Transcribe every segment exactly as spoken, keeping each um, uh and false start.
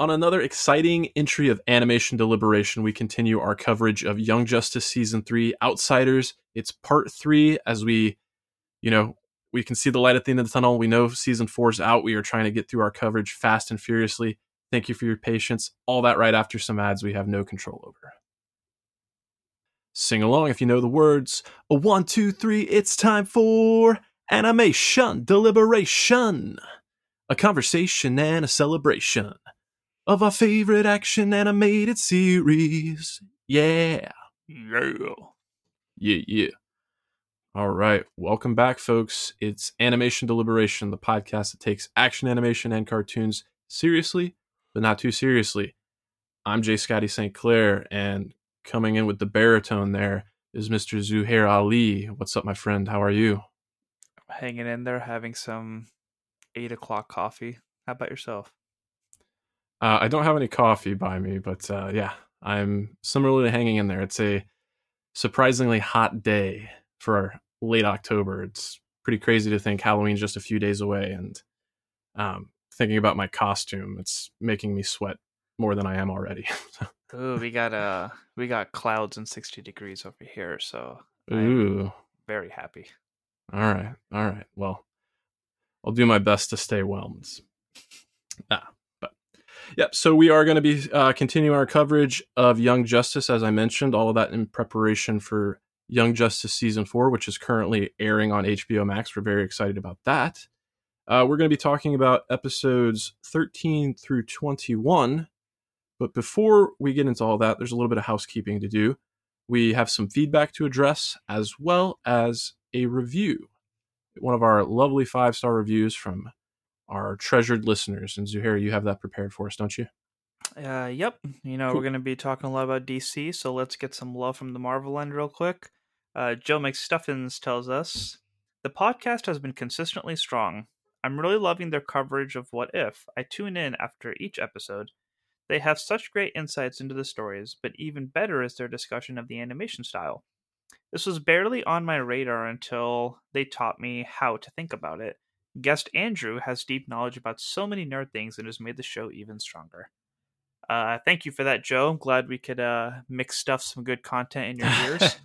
on another exciting entry of Animation Deliberation, we continue our coverage of Young Justice Season three, Outsiders. It's part three, as we, you know, we can see the light at the end of the tunnel. We know Season four is out. We are trying to get through our coverage fast and furiously. Thank you for your patience. All that right after some ads we have no control over. Sing along if you know the words. A one, two, three, it's time for Animation Deliberation. A conversation and a celebration of our favorite action animated series. Yeah. Yeah. Yeah, yeah. All right. Welcome back, folks. It's Animation Deliberation, the podcast that takes action animation and cartoons seriously, but not too seriously. I'm J. Scotty Saint Clair, and coming in with the baritone there is Mister Zuhair Ali. What's up, my friend? How are you? Hanging in there, having some eight o'clock coffee. How about yourself? Uh, I don't have any coffee by me, but uh, yeah, I'm similarly hanging in there. It's a surprisingly hot day for late October. It's pretty crazy to think Halloween's just a few days away, and um, thinking about my costume, it's making me sweat more than I am already. Ooh, we got uh, we got clouds and sixty degrees over here, so Ooh, I'm very happy. All right, all right. Well, I'll do my best to stay whelmed. Ah, but yep. So we are going to be uh, continuing our coverage of Young Justice, as I mentioned. All of that in preparation for Young Justice Season four, which is currently airing on H B O Max. We're very excited about that. Uh, we're going to be talking about episodes thirteen through twenty-one. But before we get into all that, there's a little bit of housekeeping to do. We have some feedback to address, as well as a review. One of our lovely five-star reviews from our treasured listeners. And Zuhair, you have that prepared for us, don't you? Uh, yep. You know, Cool. we're going to be talking a lot about D C, so let's get some love from the Marvel end real quick. Uh, Joe McStuffins tells us, the podcast has been consistently strong. I'm really loving their coverage of What If. I tune in after each episode. They have such great insights into the stories, but even better is their discussion of the animation style. This was barely on my radar until they taught me how to think about it. Guest Andrew has deep knowledge about so many nerd things and has made the show even stronger. Uh, thank you for that, Joe. I'm glad we could uh, mix stuff some good content in your ears.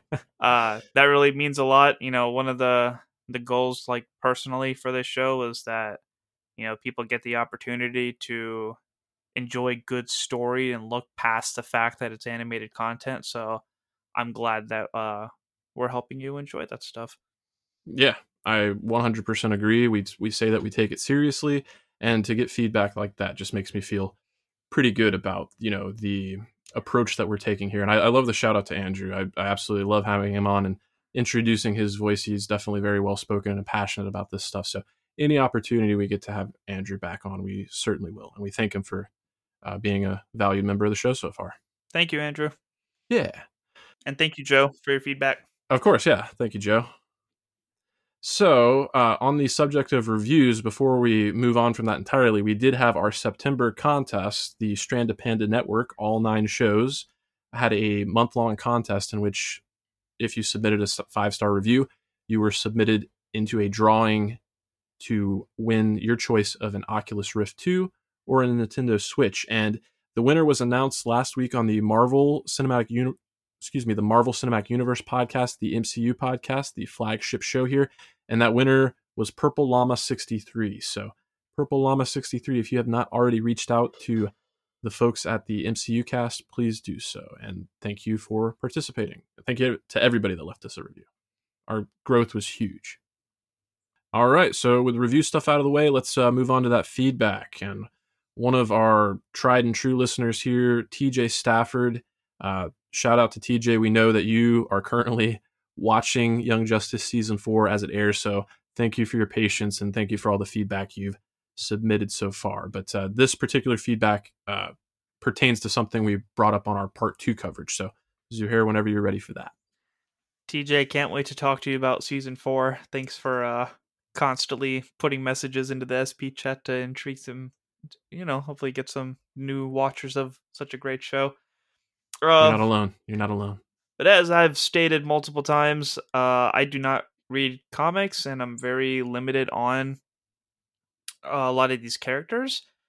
uh, that really means a lot. You know, one of the the goals, like personally for this show, is that you know people get the opportunity to enjoy good story and look past the fact that it's animated content. So I'm glad that uh, we're helping you enjoy that stuff. Yeah, I one hundred percent agree. We we say that we take it seriously, and to get feedback like that just makes me feel pretty good about, you know, the approach that we're taking here. And I, I love the shout out to Andrew. I, I absolutely love having him on and introducing his voice. He's definitely very well spoken and passionate about this stuff. So any opportunity we get to have Andrew back on, we certainly will. And we thank him for uh, being a valued member of the show so far. Thank you, Andrew. Yeah. And thank you, Joe, for your feedback. Of course. Yeah. Thank you, Joe. So, uh, on the subject of reviews, before we move on from that entirely, we did have our September contest. The Strand of Panda Network, all nine shows, had a month-long contest in which, if you submitted a five-star review, you were submitted into a drawing to win your choice of an Oculus Rift two or a Nintendo Switch. And the winner was announced last week on the Marvel Cinematic Uni- excuse me, the Marvel Cinematic Universe podcast, the M C U podcast, the flagship show here. And that winner was Purple Llama sixty-three. So Purple Llama sixty-three, if you have not already reached out to the folks at the M C U cast, please do so. And thank you for participating. Thank you to everybody that left us a review. Our growth was huge. All right, so with review stuff out of the way, let's uh, move on to that feedback. And one of our tried and true listeners here, T J Stafford, uh, shout out to T J. We know that you are currently watching Young Justice Season four as it airs, so thank you for your patience and thank you for all the feedback you've submitted so far. But uh, this particular feedback uh, pertains to something we brought up on our Part two coverage. So, Zuhair, whenever you're ready for that. T J, can't wait to talk to you about Season four. Thanks for uh, constantly putting messages into the S P chat to intrigue them, you know, hopefully get some new watchers of such a great show. You're Uh, not alone. You're not alone. But as I've stated multiple times, uh, I do not read comics, and I'm very limited on a lot of these characters.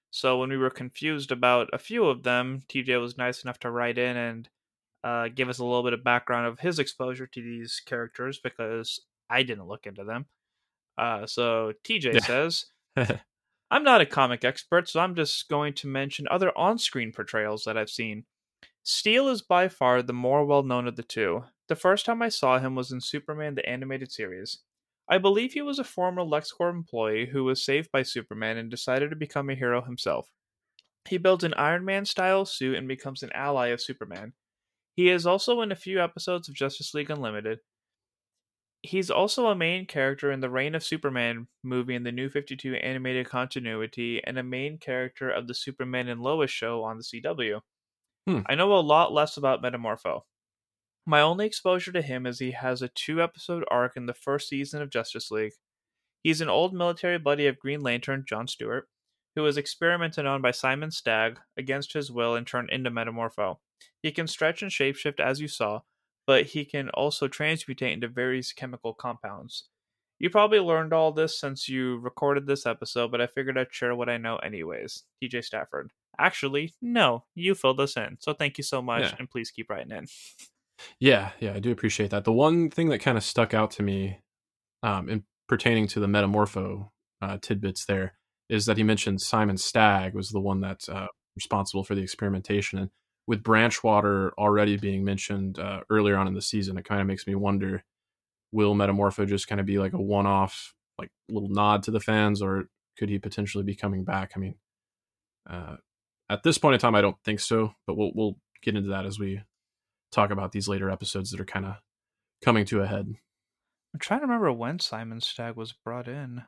So when we were confused about a few of them, T J was nice enough to write in and uh, give us a little bit of background of his exposure to these characters because I didn't look into them. Uh, so T J says, Yeah. I'm not a comic expert, so I'm just going to mention other on screen portrayals that I've seen. Steel is by far the more well known of the two. The first time I saw him was in Superman the Animated Series. I believe he was a former LexCorp employee who was saved by Superman and decided to become a hero himself. He builds an Iron Man style suit and becomes an ally of Superman. He is also in a few episodes of Justice League Unlimited. He's also a main character in the Reign of Superman movie in the New fifty-two animated continuity and a main character of the Superman and Lois show on the C W. Hmm. I know a lot less about Metamorpho. My only exposure to him is he has a two episode arc in the first season of Justice League. He's an old military buddy of Green Lantern, John Stewart, who was experimented on by Simon Stagg against his will and turned into Metamorpho. He can stretch and shapeshift as you saw, but he can also transmutate into various chemical compounds. You probably learned all this since you recorded this episode, but I figured I'd share what I know anyways. T J Stafford. Actually, no, you filled us in, so thank you so much, Yeah. and please keep writing in. Yeah, yeah, I do appreciate that. The one thing that kind of stuck out to me um, in pertaining to the Metamorpho uh, tidbits there is that he mentioned Simon Stagg was the one that's uh, responsible for the experimentation. And with Branchwater already being mentioned uh, earlier on in the season, it kind of makes me wonder, will Metamorpho just kind of be like a one-off, like little nod to the fans, or could he potentially be coming back? I mean, uh, at this point in time, I don't think so, but we'll we'll get into that as we talk about these later episodes that are kind of coming to a head. I'm trying to remember when Simon Stagg was brought in.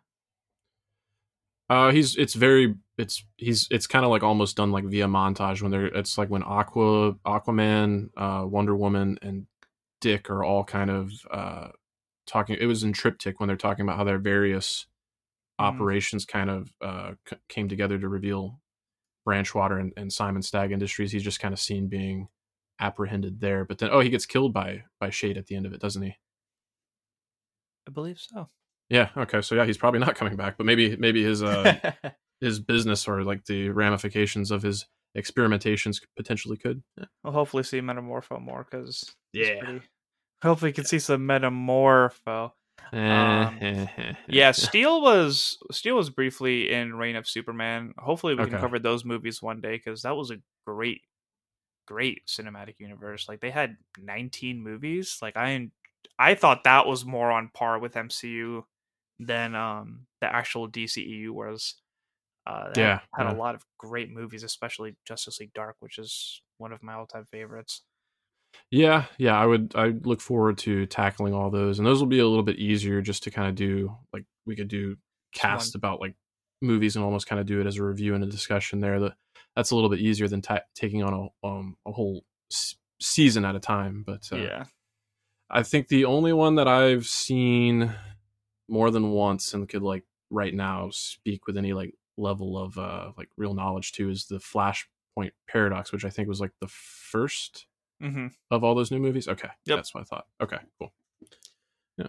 Uh, he's it's very it's he's it's kind of like almost done like via montage when they're it's like when Aqua Aquaman, uh, Wonder Woman, and Dick are all kind of uh talking. It was in triptych when they're talking about how their various Mm. operations kind of uh c- came together to reveal Branchwater and, and Simon Stagg Industries. He's just kind of seen being apprehended there, but then oh, he gets killed by by Shade at the end of it, doesn't he? I believe so. Yeah. Okay. So yeah, he's probably not coming back, but maybe maybe his uh his business or like the ramifications of his experimentations potentially could. Yeah. We'll hopefully see Metamorpho more because Yeah. pretty... Hopefully, we can see some Metamorpho. Um, yeah, Steel was Steel was briefly in Reign of Superman. Hopefully, we Okay. can cover those movies one day because that was a great, great cinematic universe. Like they had nineteen movies. Like I, I thought that was more on par with M C U than um the actual D C E U was. Uh, they Yeah, had, had yeah. a lot of great movies, especially Justice League Dark, which is one of my all-time favorites. Yeah, yeah, I would I look forward to tackling all those, and those will be a little bit easier just to kind of do like we could do cast one- about like movies and almost kind of do it as a review and a discussion there. That that's a little bit easier than ta- taking on a um a whole s- season at a time. But uh, Yeah. I think the only one that I've seen more than once and could like right now speak with any like level of uh like real knowledge to is the Flashpoint Paradox, which I think was like the first Mm-hmm. of all those new movies. Okay, Yep. that's what I thought. Okay, cool. Yeah.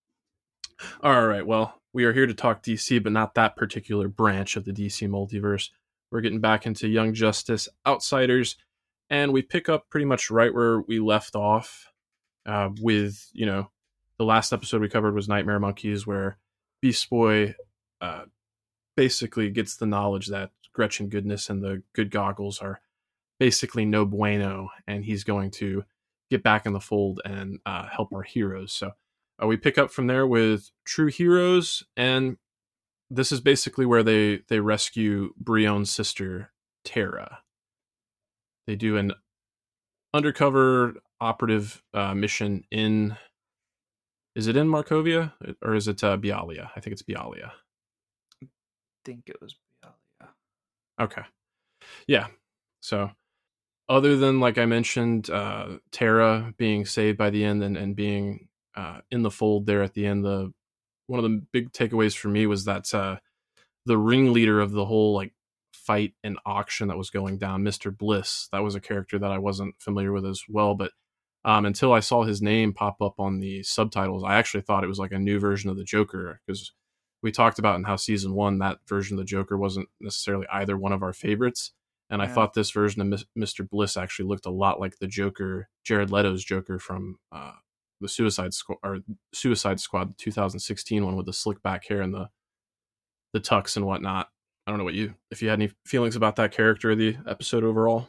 All right. Well, we are here to talk D C, but not that particular branch of the D C multiverse. We're getting back into Young Justice Outsiders, and we pick up pretty much right where we left off. Uh, with you know, the last episode we covered was Nightmare Monkeys, where Beast Boy uh, basically gets the knowledge that Gretchen Goodness and the Good Goggles are basically no bueno, and he's going to get back in the fold and uh, help our heroes. So uh, we pick up from there with True Heroes, and this is basically where they they rescue Brion's sister Tara. They do an undercover operative uh, mission in. Is it in Markovia or is it uh, Bialia? I think it's Bialia. I think it was yeah. Okay. Yeah. So other than, like I mentioned, uh, Tara being saved by the end and, and being uh, in the fold there at the end, the one of the big takeaways for me was that uh, the ringleader of the whole like fight and auction that was going down, Mister Bliss, that was a character that I wasn't familiar with as well, but um, until I saw his name pop up on the subtitles, I actually thought it was like a new version of the Joker because we talked about in how season one, that version of the Joker wasn't necessarily either one of our favorites. And I Yeah. thought this version of Mister Bliss actually looked a lot like the Joker, Jared Leto's Joker from uh, the Suicide Squad, or Suicide Squad, the two thousand sixteen one with the slick back hair and the the tux and whatnot. I don't know what you, if you had any feelings about that character or the episode overall.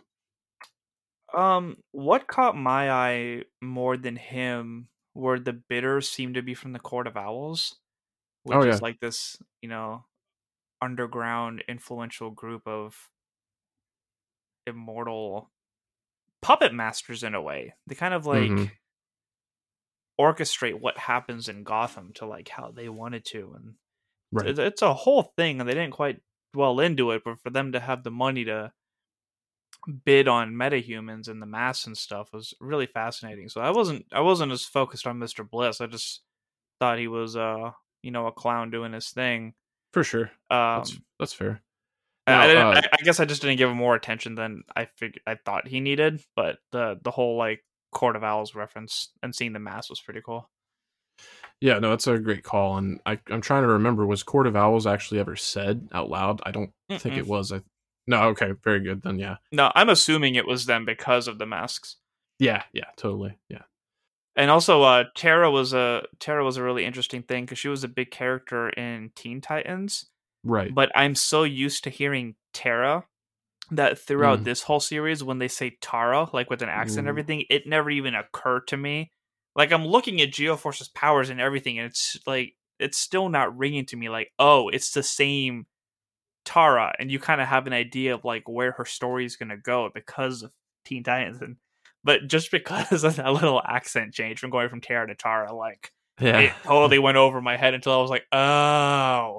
Um, what caught my eye more than him were the bidders seemed to be from the Court of Owls, which Oh, yeah. is like this, you know, underground influential group of immortal puppet masters in a way. They kind of like Mm-hmm. orchestrate what happens in Gotham to like how they wanted to, and Right. it's, it's a whole thing, and they didn't quite dwell into it, but for them to have the money to bid on metahumans and the mass and stuff was really fascinating. So I wasn't I wasn't as focused on Mister Bliss. I just thought he was uh you know a clown doing his thing. For sure. Um, That's that's fair. I, Now, I, didn't, uh, I, I guess I just didn't give him more attention than I figured I thought he needed. But the the whole like Court of Owls reference and seeing the mass was pretty cool. Yeah, no, that's a great call, and I, I'm trying to remember, was Court of Owls actually ever said out loud? I don't Mm-mm. think it was. I no, okay, very good then. Yeah, No, I'm assuming it was them because of the masks. yeah, yeah, totally, yeah. And also, uh, Tara was a Tara was a really interesting thing because she was a big character in Teen Titans. Right. But I'm so used to hearing Tara that throughout Mm. this whole series, when they say Tara, like with an accent and Ooh. everything, it never even occurred to me. Like, I'm looking at Geoforce's powers and everything, and it's like, it's still not ringing to me like, oh, it's the same Tara. And you kind of have an idea of like where her story is going to go because of Teen Titans. And, but just because of that little accent change from going from Tara to Tara, like, Yeah. it totally went over my head until I was like, oh.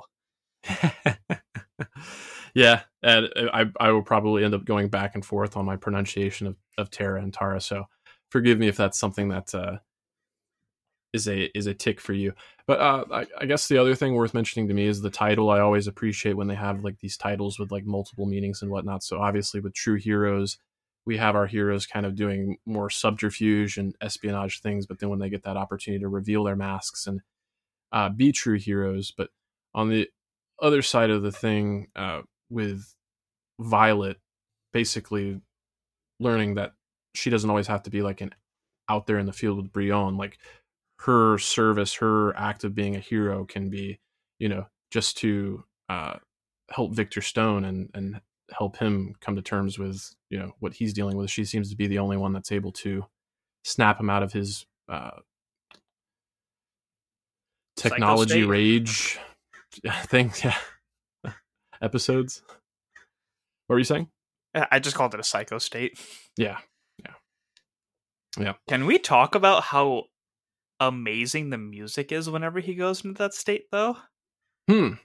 Yeah, and I I will probably end up going back and forth on my pronunciation of, of Tara and Tara, so forgive me if that's something that uh, is a is a tick for you. But uh, I, I guess the other thing worth mentioning to me is the title. I always appreciate when they have like these titles with like multiple meanings and whatnot. So obviously with True Heroes, we have our heroes kind of doing more subterfuge and espionage things, but then when they get that opportunity to reveal their masks and uh, be true heroes. But on the other side of the thing, uh, with Violet basically learning that she doesn't always have to be like an out there in the field with Brion. Like her service, her act of being a hero can be, you know, just to uh, help Victor Stone and and help him come to terms with, you know, what he's dealing with. She seems to be the only one that's able to snap him out of his uh, technology Psycho state. rage thing. Yeah. Episodes. What were you saying? I just called it a psycho state. Yeah. Yeah. Yeah. Can we talk about how amazing the music is whenever he goes into that state, though? Hmm.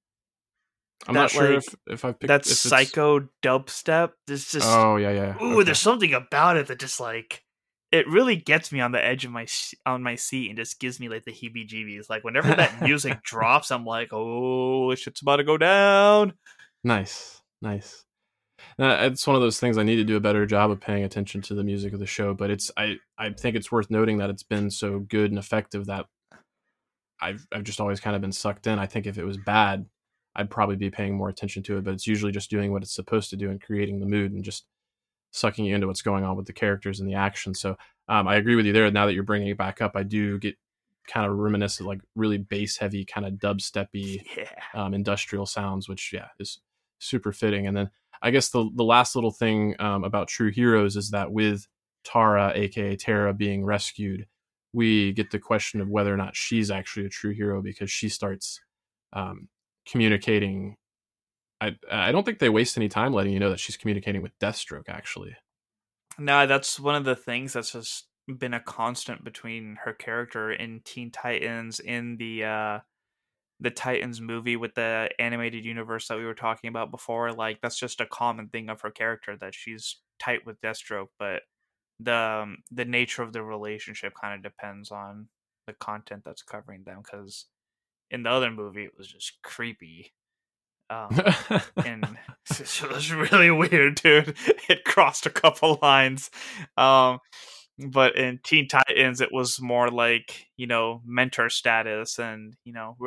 I'm that, not sure like, if, if I picked that if it's... psycho dubstep. There's just oh yeah yeah. Ooh, okay. There's something about it that just like it really gets me on the edge of my on my seat and just gives me like the heebie-jeebies. Like whenever that music drops, I'm like, oh, shit's about to go down. Nice, nice. Uh, it's one of those things I need to do a better job of paying attention to the music of the show, but it's I, I think it's worth noting that it's been so good and effective that I've I've just always kind of been sucked in. I think if it was bad, I'd probably be paying more attention to it, but it's usually just doing what it's supposed to do and creating the mood and just sucking you into what's going on with the characters and the action. So um, I agree with you there. Now that you're bringing it back up, I do get kind of reminiscent, like really bass heavy, kind of dubsteppy, yeah. um, industrial sounds, which yeah is super fitting. And then I guess the the last little thing um, about True Heroes is that with Tara, aka Tara, being rescued, we get the question of whether or not she's actually a true hero because she starts um, communicating. I I don't think they waste any time letting you know that she's communicating with Deathstroke, actually. No, that's one of the things that's just been a constant between her character in Teen Titans, in the uh, the Titans movie with the animated universe that we were talking about before. Like that's just a common thing of her character, that she's tight with Deathstroke, but the um, the nature of the relationship kind of depends on the content that's covering them. Because in the other movie, it was just creepy. Um, and it was really weird, dude. It crossed a couple lines. Um, but in Teen Titans, it was more like, you know, mentor status, and you know, we're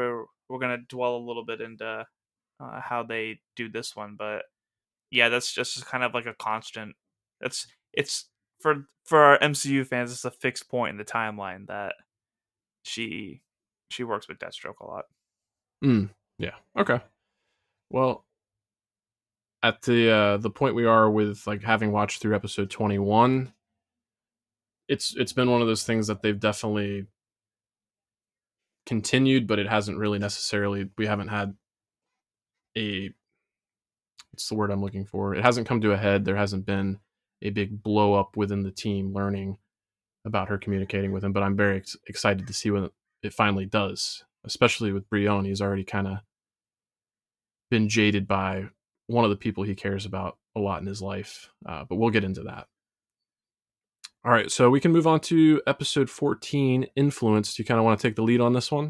we're gonna dwell a little bit into uh, how they do this one, but yeah, that's just kind of like a constant. It's it's for for our M C U fans, it's a fixed point in the timeline that she she works with Deathstroke a lot. Mm, yeah. Okay. Well, at the uh, the point we are with like having watched through episode twenty-one, it's it's been one of those things that they've definitely continued, but it hasn't really necessarily. We haven't had a what's the word I'm looking for? It hasn't come to a head. There hasn't been a big blow up within the team learning about her communicating with him. But I'm very ex- excited to see when it finally does, especially with Brion. He's already kind of been jaded by one of the people he cares about a lot in his life. Uh, but we'll get into that. All right, so we can move on to episode fourteen, Influence. Do you kind of want to take the lead on this one?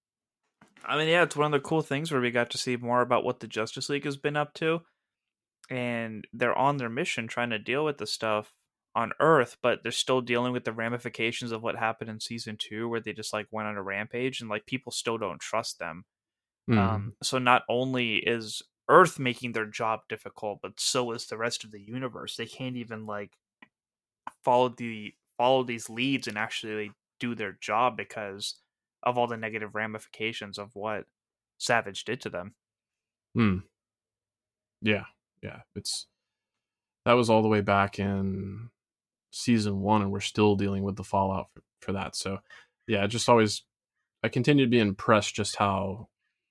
I mean, yeah, it's one of the cool things where we got to see more about what the Justice League has been up to. And they're on their mission trying to deal with the stuff on Earth, but they're still dealing with the ramifications of what happened in season two, where they just like went on a rampage and like people still don't trust them. Mm. Um, so not only is Earth making their job difficult, but so is the rest of the universe. They can't even like follow the follow these leads and actually do their job because of all the negative ramifications of what Savage did to them. Mm. Yeah, yeah. It's that was all the way back in season one, and we're still dealing with the fallout for, for that. So, yeah, just always I continue to be impressed just how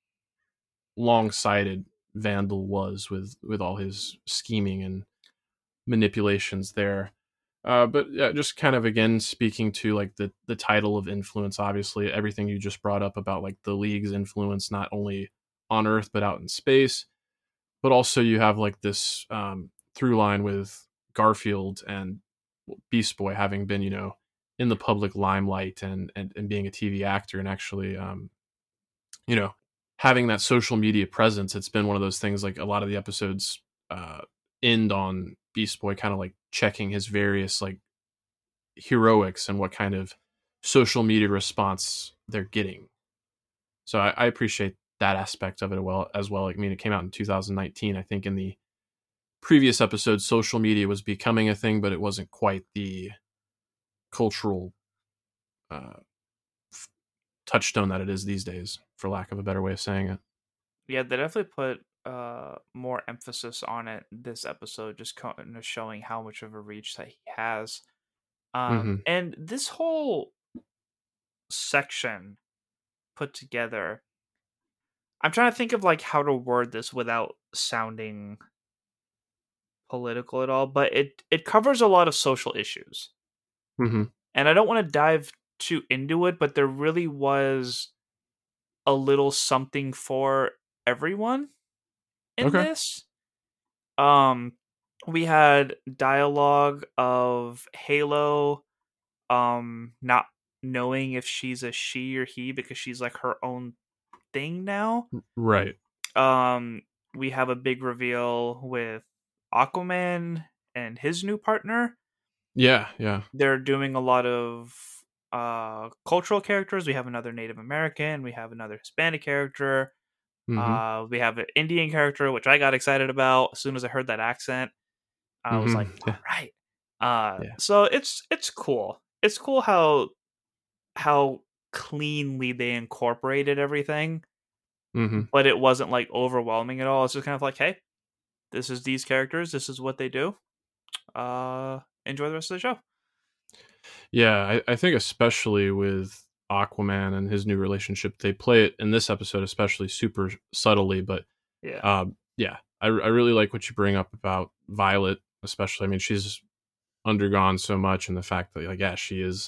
long-sighted Vandal was with with all his scheming and manipulations there. Uh, but yeah, just kind of again speaking to like the the title of Influence. Obviously, everything you just brought up about like the League's influence, not only on Earth but out in space. But also you have like this um, through line with Garfield and Beast Boy having been, you know, in the public limelight and and, and being a T V actor and actually, um, you know, having that social media presence. It's been one of those things like a lot of the episodes uh, end on Beast Boy kind of like checking his various like heroics and what kind of social media response they're getting. So I, I appreciate that aspect of it well as well. I mean, it came out in two thousand nineteen. I think in the previous episode, social media was becoming a thing, but it wasn't quite the cultural uh, f- touchstone that it is these days, for lack of a better way of saying it. Yeah, they definitely put uh, more emphasis on it this episode, just kind of showing how much of a reach that he has. Um, Mm-hmm. and this whole section put together, I'm trying to think of like how to word this without sounding political at all, but it it covers a lot of social issues. Mm-hmm. And I don't want to dive too into it, but there really was a little something for everyone in Okay. this. Um we had dialogue of Halo um not knowing if she's a she or he because she's like her own thing now. Right. Um we have a big reveal with Aquaman and his new partner. Yeah. Yeah. They're doing a lot of uh cultural characters. We have another Native American, we have another Hispanic character. Mm-hmm. Uh, we have an Indian character, which I got excited about as soon as I heard that accent. I was like, Mm-hmm. all right. Uh, Yeah. so it's it's cool. It's cool how how cleanly they incorporated everything, Mm-hmm. but it wasn't like overwhelming at all. It's just kind of like, hey, this is these characters. This is what they do. Uh, enjoy the rest of the show. Yeah, I, I think especially with Aquaman and his new relationship, they play it in this episode especially super subtly, but Yeah. um, yeah, I, I really like what you bring up about Violet, especially. I mean, she's undergone so much, and the fact that, like, yeah, she is.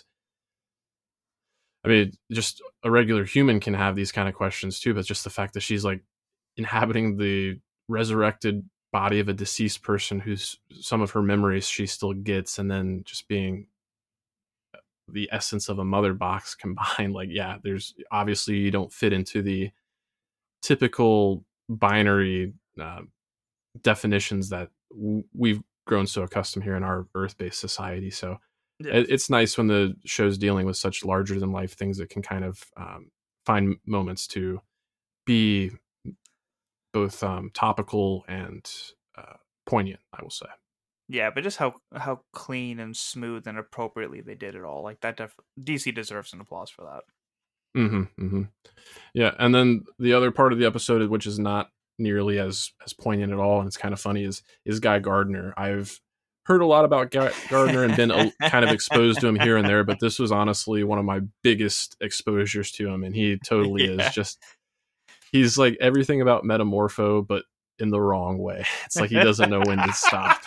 I mean, just a regular human can have these kind of questions too, but just the fact that she's like inhabiting the resurrected body of a deceased person who's some of her memories she still gets, and then just being the essence of a mother box combined. Like, yeah, there's obviously you don't fit into the typical binary uh, definitions that w- we've grown so accustomed here in our earth-based society. So Yeah. it, it's nice when the show's dealing with such larger than life things that can kind of um, find moments to be both um, topical and uh, poignant, I will say. Yeah, but just how how clean and smooth and appropriately they did it all. Like that, def- D C deserves an applause for that. Mm-hmm, mm-hmm. Yeah, and then the other part of the episode, which is not nearly as as poignant at all, and it's kind of funny, is is Guy Gardner. I've heard a lot about Guy Gardner and been a, kind of exposed to him here and there, but this was honestly one of my biggest exposures to him, and he totally Yeah. is just. He's like everything about Metamorpho, but in the wrong way. It's like he doesn't know when to stop.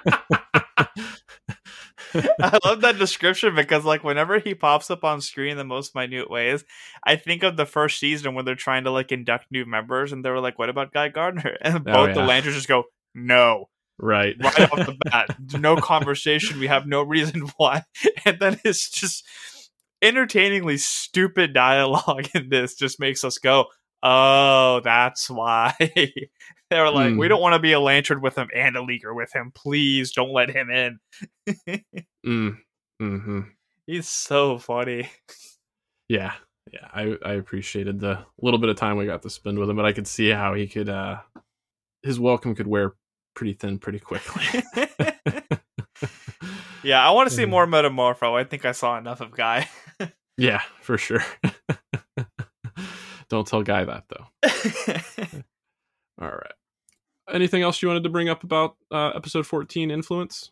I love that description because, like, whenever he pops up on screen in the most minute ways, I think of the first season when they're trying to like induct new members, and they were like, "What about Guy Gardner?" And both Oh, yeah. the Lanterns just go, "No." Right. Right off the bat. No conversation. We have no reason why. And then it's just entertainingly stupid dialogue in this just makes us go, oh, that's why. They were like, Mm. we don't want to be a lantern with him and a leaguer with him. Please don't let him in. mm. Mm-hmm. He's so funny. Yeah. Yeah. I, I appreciated the little bit of time we got to spend with him, but I could see how he could, uh, his welcome could wear pretty thin pretty quickly. Yeah, I want to see more Metamorpho. I think I saw enough of Guy. Yeah, for sure. Don't tell Guy that, though. All right. Anything else you wanted to bring up about uh, episode fourteen, Influence?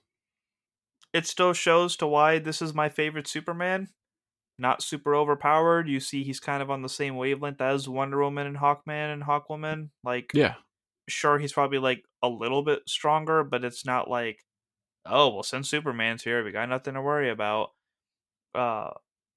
It still shows to why this is my favorite Superman. Not super overpowered. You see he's kind of on the same wavelength as Wonder Woman and Hawkman and Hawkwoman. Like, yeah. Sure, he's probably like a little bit stronger, but it's not like, oh, well, since Superman's here, we got nothing to worry about. Uh,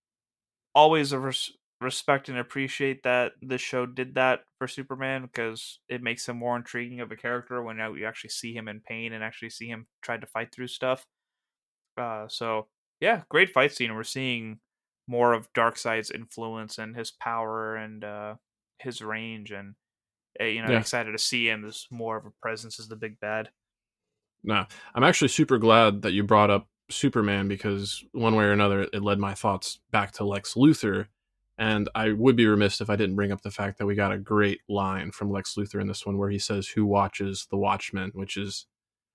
always a res- respect and appreciate that this show did that for Superman because it makes him more intriguing of a character when you actually see him in pain and actually see him try to fight through stuff. Uh, so yeah, great fight scene. We're seeing more of Darkseid's influence and his power and uh, his range, and you know, Yeah. excited to see him as more of a presence as the big bad. No, I'm actually super glad that you brought up Superman because one way or another, it led my thoughts back to Lex Luthor. And I would be remiss if I didn't bring up the fact that we got a great line from Lex Luthor in this one where he says, "Who watches the Watchmen?" Which is,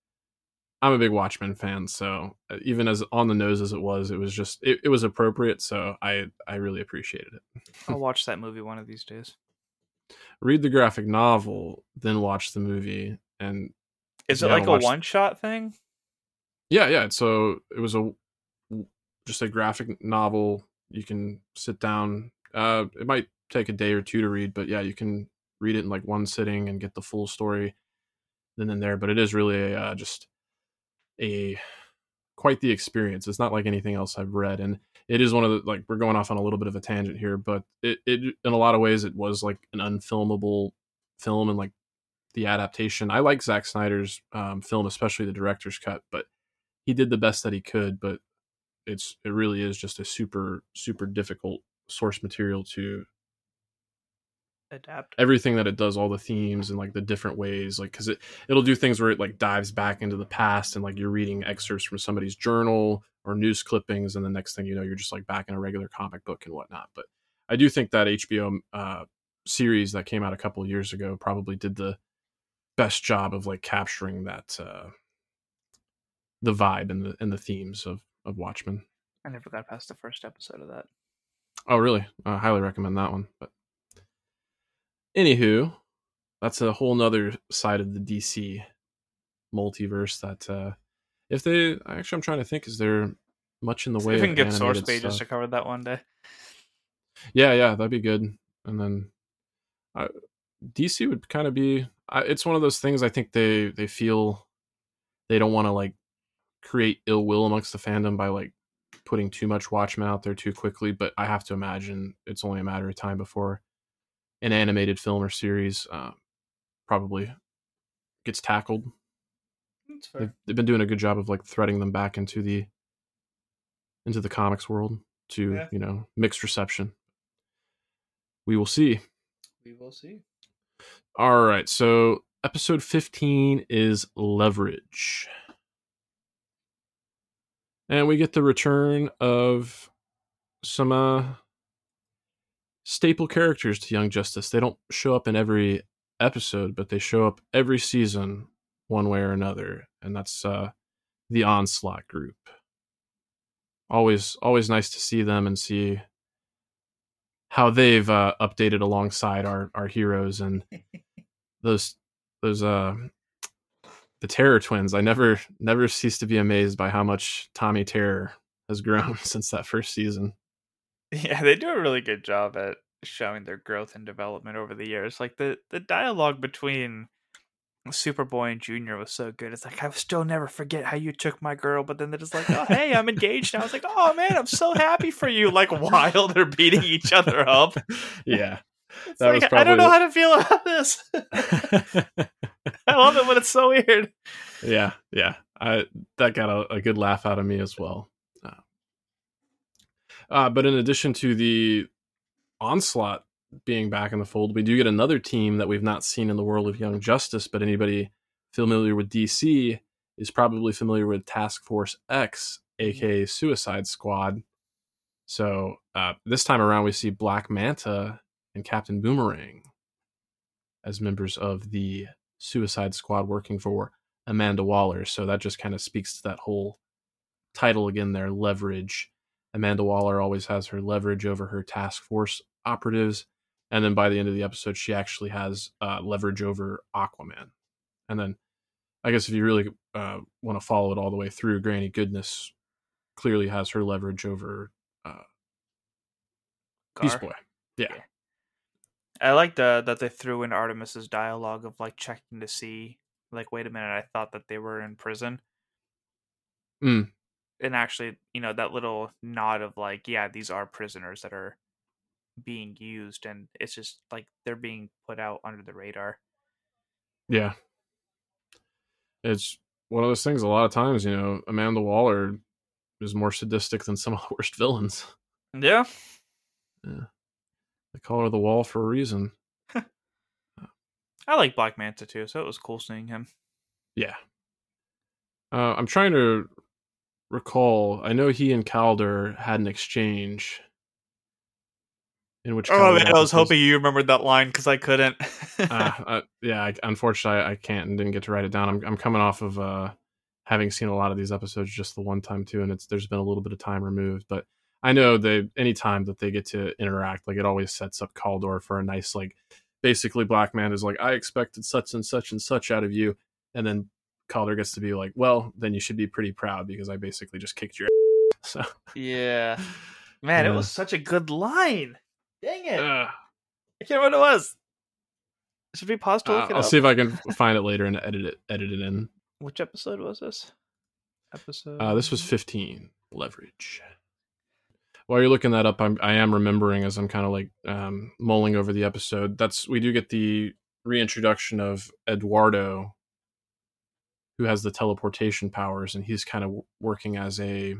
I'm a big Watchmen fan. So even as on the nose as it was, it was just, it, it was appropriate. So I, I really appreciated it. I'll watch that movie one of these days. Read the graphic novel, then watch the movie. And is it like a one shot thing? Yeah, yeah. So it was a just a graphic novel. You can sit down. Uh, it might take a day or two to read, but yeah, you can read it in like one sitting and get the full story then and there. But it is really a, uh, just a quite the experience. It's not like anything else I've read, and it is one of the, like, we're going off on a little bit of a tangent here, but it, it in a lot of ways it was like an unfilmable film, and like the adaptation. I like Zack Snyder's um, film, especially the director's cut, but he did the best that he could. But it's it really is just a super super difficult source material to adapt everything that it does, all the themes and like the different ways, like because it it'll do things where it like dives back into the past and like you're reading excerpts from somebody's journal or news clippings, and the next thing you know you're just like back in a regular comic book and whatnot. But I do think that H B O uh series that came out a couple of years ago probably did the best job of like capturing that uh the vibe and the and the themes of of Watchmen. I never got past the first episode of that. Oh really? I highly recommend that one. But anywho, that's a whole nother side of the D C multiverse that uh if they actually I'm trying to think, is there much in the way we of can get source animated pages stuff? to cover that one day. Yeah, yeah, that'd be good. And then uh, D C would kind of be uh, it's one of those things I think they they feel they don't want to like create ill will amongst the fandom by like putting too much Watchmen out there too quickly, but I have to imagine it's only a matter of time before an animated film or series uh, probably gets tackled. That's fair. They've, they've been doing a good job of like threading them back into the into the comics world to Yeah. you know mixed reception. We will see. We will see. All right, so episode fifteen is Leverage. And we get the return of some uh, staple characters to Young Justice. They don't show up in every episode, but they show up every season one way or another, and that's uh, the Onslaught group. Always, always nice to see them and see how they've uh, updated alongside our, our heroes and those those uh the Terror Twins. I never never cease to be amazed by how much Tommy Terror has grown since that first season. Yeah, they do a really good job at showing their growth and development over the years. Like the the dialogue between Superboy and Junior was so good. It's like, I still never forget how you took my girl, but then they're just like, oh, hey, I'm engaged now. I was like, oh man, I'm so happy for you. Like while they're beating each other up. Yeah. It's that like, was probably... I don't know how to feel about this. I love it, but it's so weird. Yeah, yeah. I that got a, a good laugh out of me as well. Uh, uh, but in addition to the Onslaught being back in the fold, we do get another team that we've not seen in the world of Young Justice, but anybody familiar with D C is probably familiar with Task Force X, aka Suicide Squad. So uh, this time around, we see Black Manta and Captain Boomerang as members of the Suicide Squad working for Amanda Waller. So that just kind of speaks to that whole title again there, leverage. Amanda Waller always has her leverage over her task force operatives. And then by the end of the episode, she actually has uh, leverage over Aquaman. And then I guess if you really uh, want to follow it all the way through, Granny Goodness clearly has her leverage over uh, Beast Boy. Yeah. yeah. I like the, that they threw in Artemis's dialogue of like checking to see, like, wait a minute, I thought that they were in prison. Mm. And actually, you know, that little nod of like, yeah, these are prisoners that are being used, and it's just like they're being put out under the radar. Yeah. It's one of those things, a lot of times, you know, Amanda Waller is more sadistic than some of the worst villains. Yeah. Yeah. They call her the Wall for a reason. I like Black Manta too, so it was cool seeing him. Yeah. Uh, I'm trying to recall, I know he and Calder had an exchange in which oh man, I was hoping you remembered that line because I couldn't. uh, uh, yeah, I, unfortunately, I, I can't and didn't get to write it down. I'm I'm coming off of uh, having seen a lot of these episodes just the one time too, and it's there's been a little bit of time removed. But I know they any time that they get to interact, like it always sets up Caldor for a nice like. Basically, Black Man is like, I expected such and such and such out of you, and then Calder gets to be like, well, then you should be pretty proud because I basically just kicked your ass. So yeah, man, yeah. It was such a good line. Dang it! Uh, I can't remember what it was. Should we pause to look uh, it I'll up? see if I can find it later and edit it. Edit it in. Which episode was this? Episode. Uh, this was fifteen. Leverage. While you're looking that up, I'm I am remembering as I'm kind of like um, mulling over the episode. That's we do get the reintroduction of Eduardo, who has the teleportation powers, and he's kind of working as a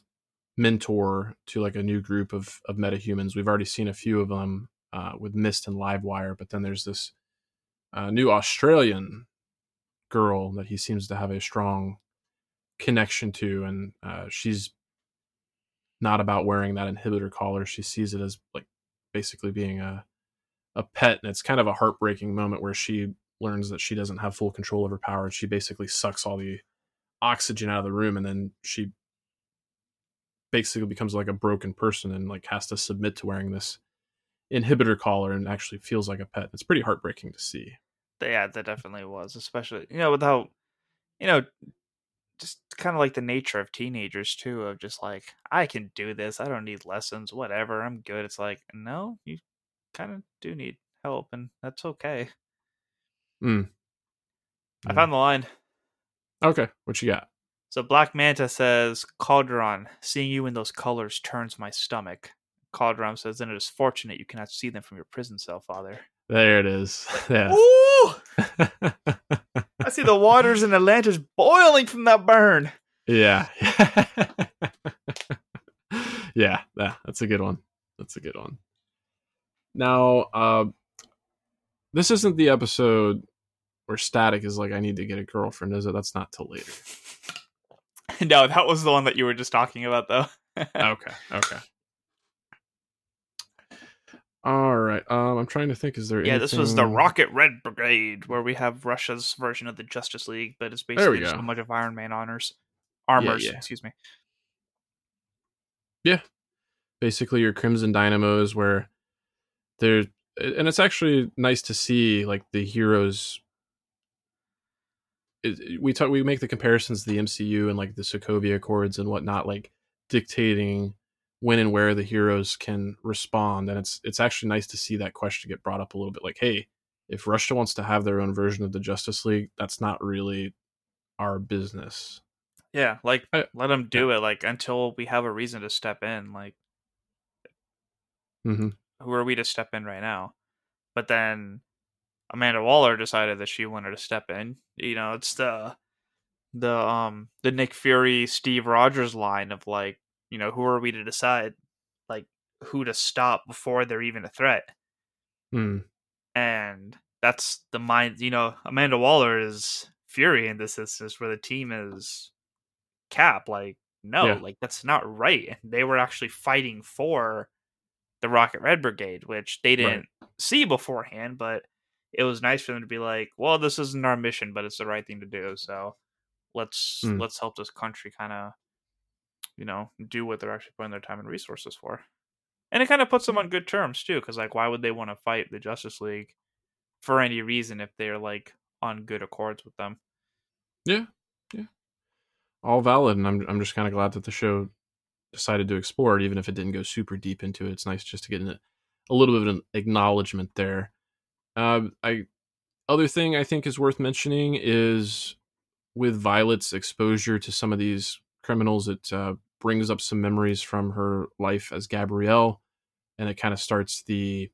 mentor to like a new group of of metahumans. We've already seen a few of them uh, with Mist and Livewire, but then there's this uh, new Australian girl that he seems to have a strong connection to, and uh, she's not about wearing that inhibitor collar. She sees it as like basically being a a pet, and it's kind of a heartbreaking moment where she learns that she doesn't have full control of her power. She basically sucks all the oxygen out of the room, and then she basically becomes like a broken person and like has to submit to wearing this inhibitor collar and actually feels like a pet. It's pretty heartbreaking to see. Yeah, that definitely was, especially, you know, with how, you know, just kind of like the nature of teenagers too, of just like, I can do this, I don't need lessons, whatever, I'm good. It's like, no, you kind of do need help, and that's okay. Mm. I yeah. found the line. Okay, what you got? So Black Manta says, Calderon, seeing you in those colors turns my stomach. Calderon says, then it is fortunate you cannot see them from your prison cell, father. There it is. Yeah. Ooh! I see the waters in Atlantis boiling from that burn. Yeah. yeah, yeah, that's a good one. That's a good one. Now, uh, this isn't the episode where Static is like, I need to get a girlfriend, is it? That's not till later. No, that was the one that you were just talking about, though. okay, okay. All right. Um, I'm trying to think. Is there Yeah, this was the anything? Rocket Red Brigade, where we have Russia's version of the Justice League, but it's There we basically just go. a bunch of Iron Man honors, Yeah, armors. yeah, Excuse me. yeah. Basically, your Crimson Dynamos, where they're, and it's actually nice to see like the heroes. It, we talk, we make the comparisons to the M C U and like the Sokovia Accords and whatnot, like dictating when and where the heroes can respond, and it's it's actually nice to see that question get brought up a little bit. Like, hey, if Russia wants to have their own version of the Justice League, that's not really our business. Yeah, like I, let them yeah. do it. Like until we have a reason to step in. Like Mm-hmm. who are we to step in right now? But then Amanda Waller decided that she wanted to step in. You know, it's the the um the Nick Fury Steve Rogers line of like, you know, who are we to decide like who to stop before they're even a threat? Mm. And that's the mind. You know, Amanda Waller is Fury in this instance, where the team is Cap. Like, no, Yeah. like that's not right. And they were actually fighting for the Rocket Red Brigade, which they Right. didn't see beforehand, but it was nice for them to be like, well, this isn't our mission, but it's the right thing to do. So let's Mm. let's help this country kind of, you know, do what they're actually putting their time and resources for. And it kind of puts them on good terms too, because like, why would they want to fight the Justice League for any reason if they're like on good accords with them? Yeah. Yeah. All valid, and I'm I'm just kind of glad that the show decided to explore it, even if it didn't go super deep into it. It's nice just to get a, a little bit of an acknowledgement there. Uh, I other thing I think is worth mentioning is with Violet's exposure to some of these criminals, it uh, brings up some memories from her life as Gabrielle, and it kind of starts the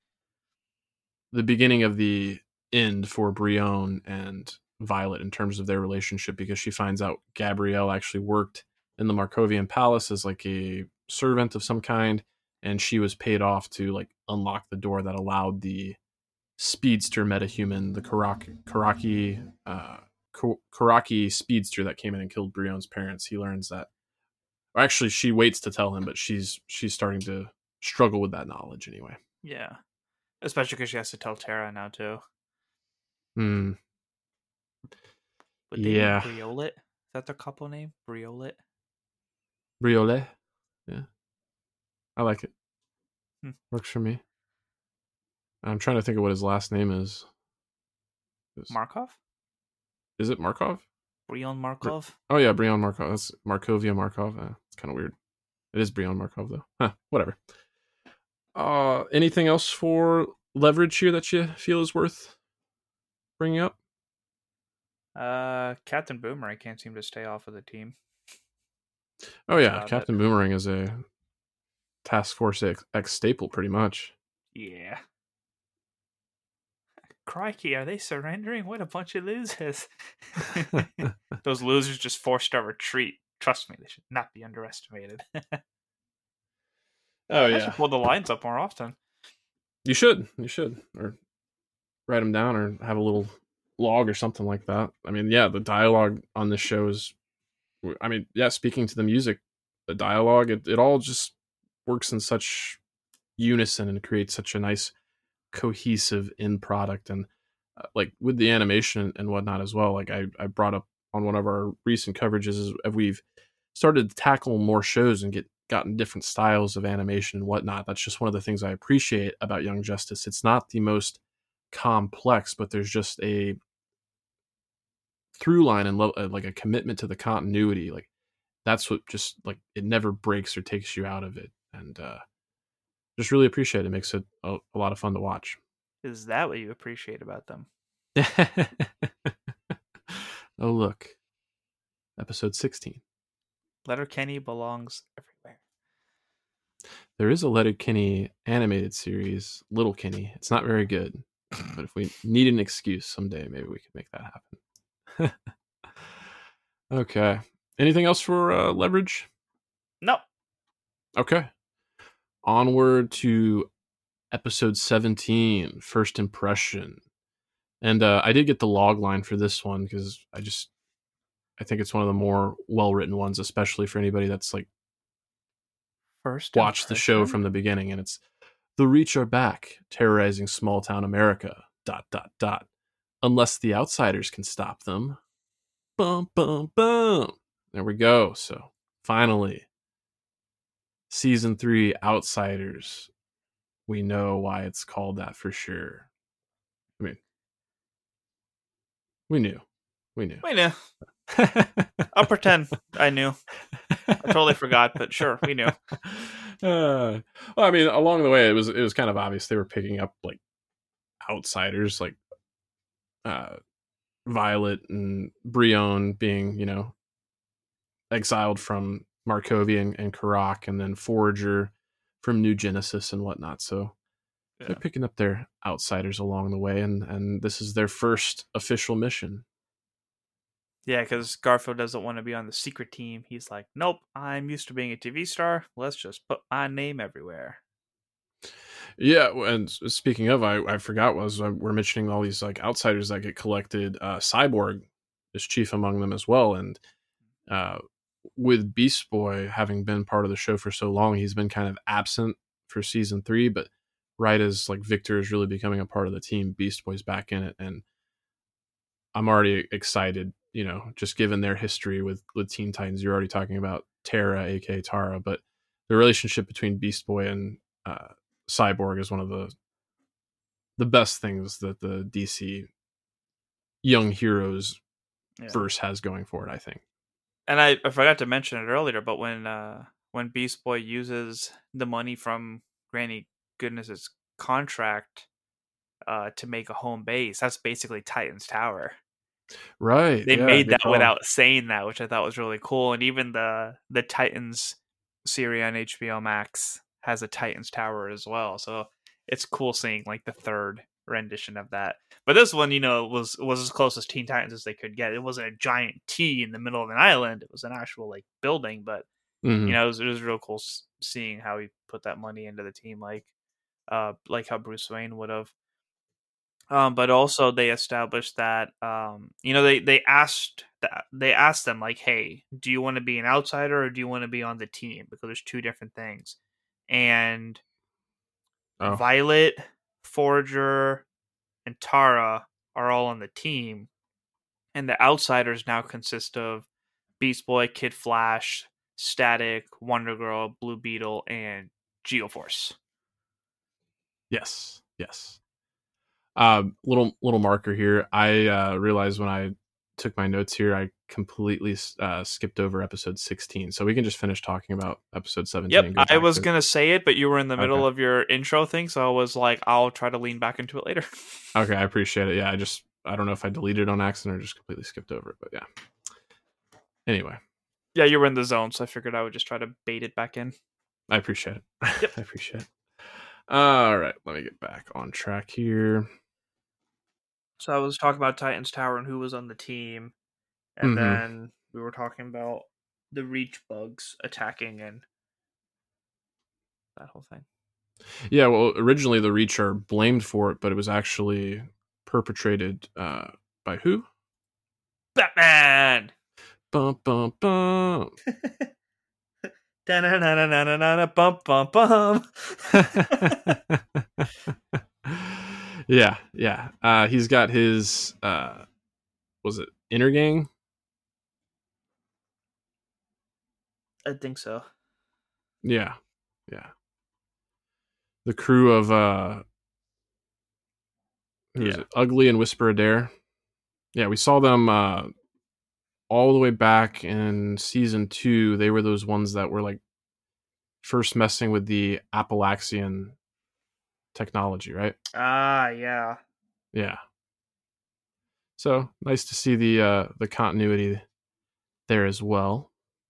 the beginning of the end for Brienne and Violet in terms of their relationship, because she finds out Gabrielle actually worked in the Markovian palace as like a servant of some kind, and she was paid off to like unlock the door that allowed the speedster metahuman, the Karaki, Karaki, uh, Karaki speedster that came in and killed Brionne's parents. He learns that, or actually, she waits to tell him, but she's she's starting to struggle with that knowledge anyway. Yeah, especially because she has to tell Tara now too. Hmm. But they name Yeah. Briolet. Is that their couple name? Briolet. Briolet. Yeah. I like it. Hmm. Works for me. I'm trying to think of what his last name is. Is, Markov? is it Markov? Brion Markov? Oh yeah, Brion Markov. That's Markovia Markov. Uh, it's kind of weird. It is Brion Markov though. Huh, whatever. Uh, anything else for leverage here that you feel is worth bringing up? Uh, Captain Boomerang can't seem to stay off of the team. Oh That's yeah, about Captain it. Boomerang is a Task Force X, X staple pretty much. Yeah. Crikey, are they surrendering? What a bunch of losers. Those losers just forced a retreat. Trust me, they should not be underestimated. Oh I yeah, should pull the lines up more often. you should. You should, or write them down, or have a little log or something like that. I mean, yeah, the dialogue on this show is. I mean, yeah, speaking to the music, the dialogue, it, it all just works in such unison and creates such a nice cohesive end product. And uh, like with the animation and whatnot as well, like I, I brought up on one of our recent coverages is we've started to tackle more shows and get gotten different styles of animation and whatnot. That's just one of the things I appreciate about Young Justice. It's not the most complex, but there's just a through line and lo- uh, like a commitment to the continuity. Like that's what just like it never breaks or takes you out of it. And uh just really appreciate it. It makes it a, a lot of fun to watch. Is that what you appreciate about them? Oh look, episode sixteen. Letterkenny belongs everywhere. There is a Letterkenny animated series, Little Kenny. It's not very good, but if we need an excuse someday, maybe we could make that happen. Okay. Anything else for uh, leverage? No. Okay. Onward to episode seventeen, First Impression. And uh, I did get the log line for this one because I just I think it's one of the more well written ones, especially for anybody that's like First watched the show impression? from the beginning. And it's The Reach are back, terrorizing small town America. Dot dot dot. Unless the outsiders can stop them. Bum bum bum. There we go. So finally, season three Outsiders. We know why it's called that for sure. I mean, we knew. We knew. We knew. I'll pretend I knew. I totally forgot, but sure, we knew. Uh, well, I mean, along the way, it was it was kind of obvious they were picking up like outsiders, like uh, Violet and Brion being, you know, exiled from Markovia and, and Karak, and then Forager from New Genesis and whatnot. So yeah. They're picking up their outsiders along the way, and, and this is their first official mission. Yeah, because Garfield doesn't want to be on the secret team. He's like, nope, I'm used to being a T V star. Let's just put my name everywhere. Yeah, and speaking of, I, I forgot was uh, we're mentioning all these like outsiders that get collected. Uh, Cyborg is chief among them as well, and uh, with Beast Boy having been part of the show for so long, he's been kind of absent for season three. But right as like Victor is really becoming a part of the team, Beast Boy's back in it, and I'm already excited. You know, just given their history with with Teen Titans, you're already talking about Tara, aka Tara, but the relationship between Beast Boy and uh, Cyborg is one of the the best things that the D C Young Heroes yeah. verse has going for it, I think. And I, I forgot to mention it earlier, but when uh, when Beast Boy uses the money from Granny Goodness's contract uh, to make a home base, that's basically Titan's Tower. Right. They yeah, made that call. without saying that, which I thought was really cool. And even the the Titans series on H B O Max has a Titans Tower as well. So it's cool seeing like the third rendition of that. But this one, you know, was was as close as Teen Titans as they could get. It wasn't a giant T in the middle of an island. It was an actual like building. But mm-hmm. you know, it was, it was real cool seeing how he put that money into the team, like uh, like how Bruce Wayne would have. Um, but also they established that um, you know they they asked that they asked them like, hey, do you want to be an outsider or do you want to be on the team? Because there's two different things. And oh. Violet, Forager, and Tara are all on the team, and the outsiders now consist of Beast Boy, Kid Flash, Static, Wonder Girl, Blue Beetle, and Geoforce. Yes, yes. Uh, little little marker here. I uh, realized when I took my notes here, I completely uh, skipped over episode sixteen. So we can just finish talking about episode seventeen. Yep, I was going to say it, but you were in the middle okay. of your intro thing, so I was like, I'll try to lean back into it later. Okay, I appreciate it. Yeah, I just, I don't know if I deleted it on accident or just completely skipped over it, but yeah. Anyway. Yeah, you were in the zone, so I figured I would just try to bait it back in. I appreciate it. Yep. I appreciate it. All right, let me get back on track here. So I was talking about Titan's Tower and who was on the team, and mm-hmm. then we were talking about the Reach bugs attacking and that whole thing. Yeah, well, originally the Reach are blamed for it, but it was actually perpetrated uh, by who? Batman! Bum, bum, bum. Da-na-na-na-na-na-na, bum, bum, bum. Yeah, yeah. Uh, he's got his, uh, was it Inner Gang? I think so. Yeah, yeah. The crew of, uh, who is yeah. it? Ugly and Whisper Adair. Yeah, we saw them uh, all the way back in season two. They were those ones that were like first messing with the Appalachian technology, right? Ah, yeah. Yeah. So nice to see the uh, the continuity there as well.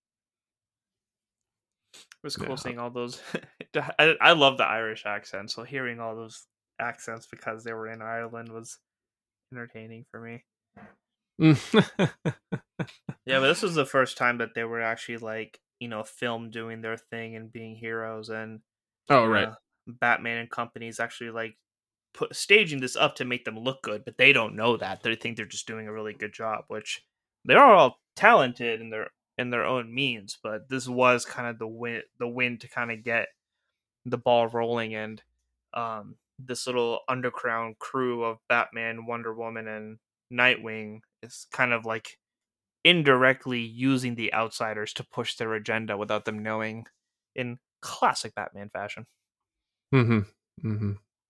It was cool yeah. seeing all those. I, I love the Irish accent, so hearing all those accents because they were in Ireland was entertaining for me. Yeah, but this was the first time that they were actually like, you know, film doing their thing and being heroes, and oh right, know, Batman and companies actually like put staging this up to make them look good, but they don't know that. They think they're just doing a really good job, which they are all talented in their in their own means. But this was kind of the win the win to kind of get the ball rolling, and um, this little underground crew of Batman, Wonder Woman, and Nightwing is kind of like indirectly using the outsiders to push their agenda without them knowing, in classic Batman fashion. Mm-hmm. Mm-hmm.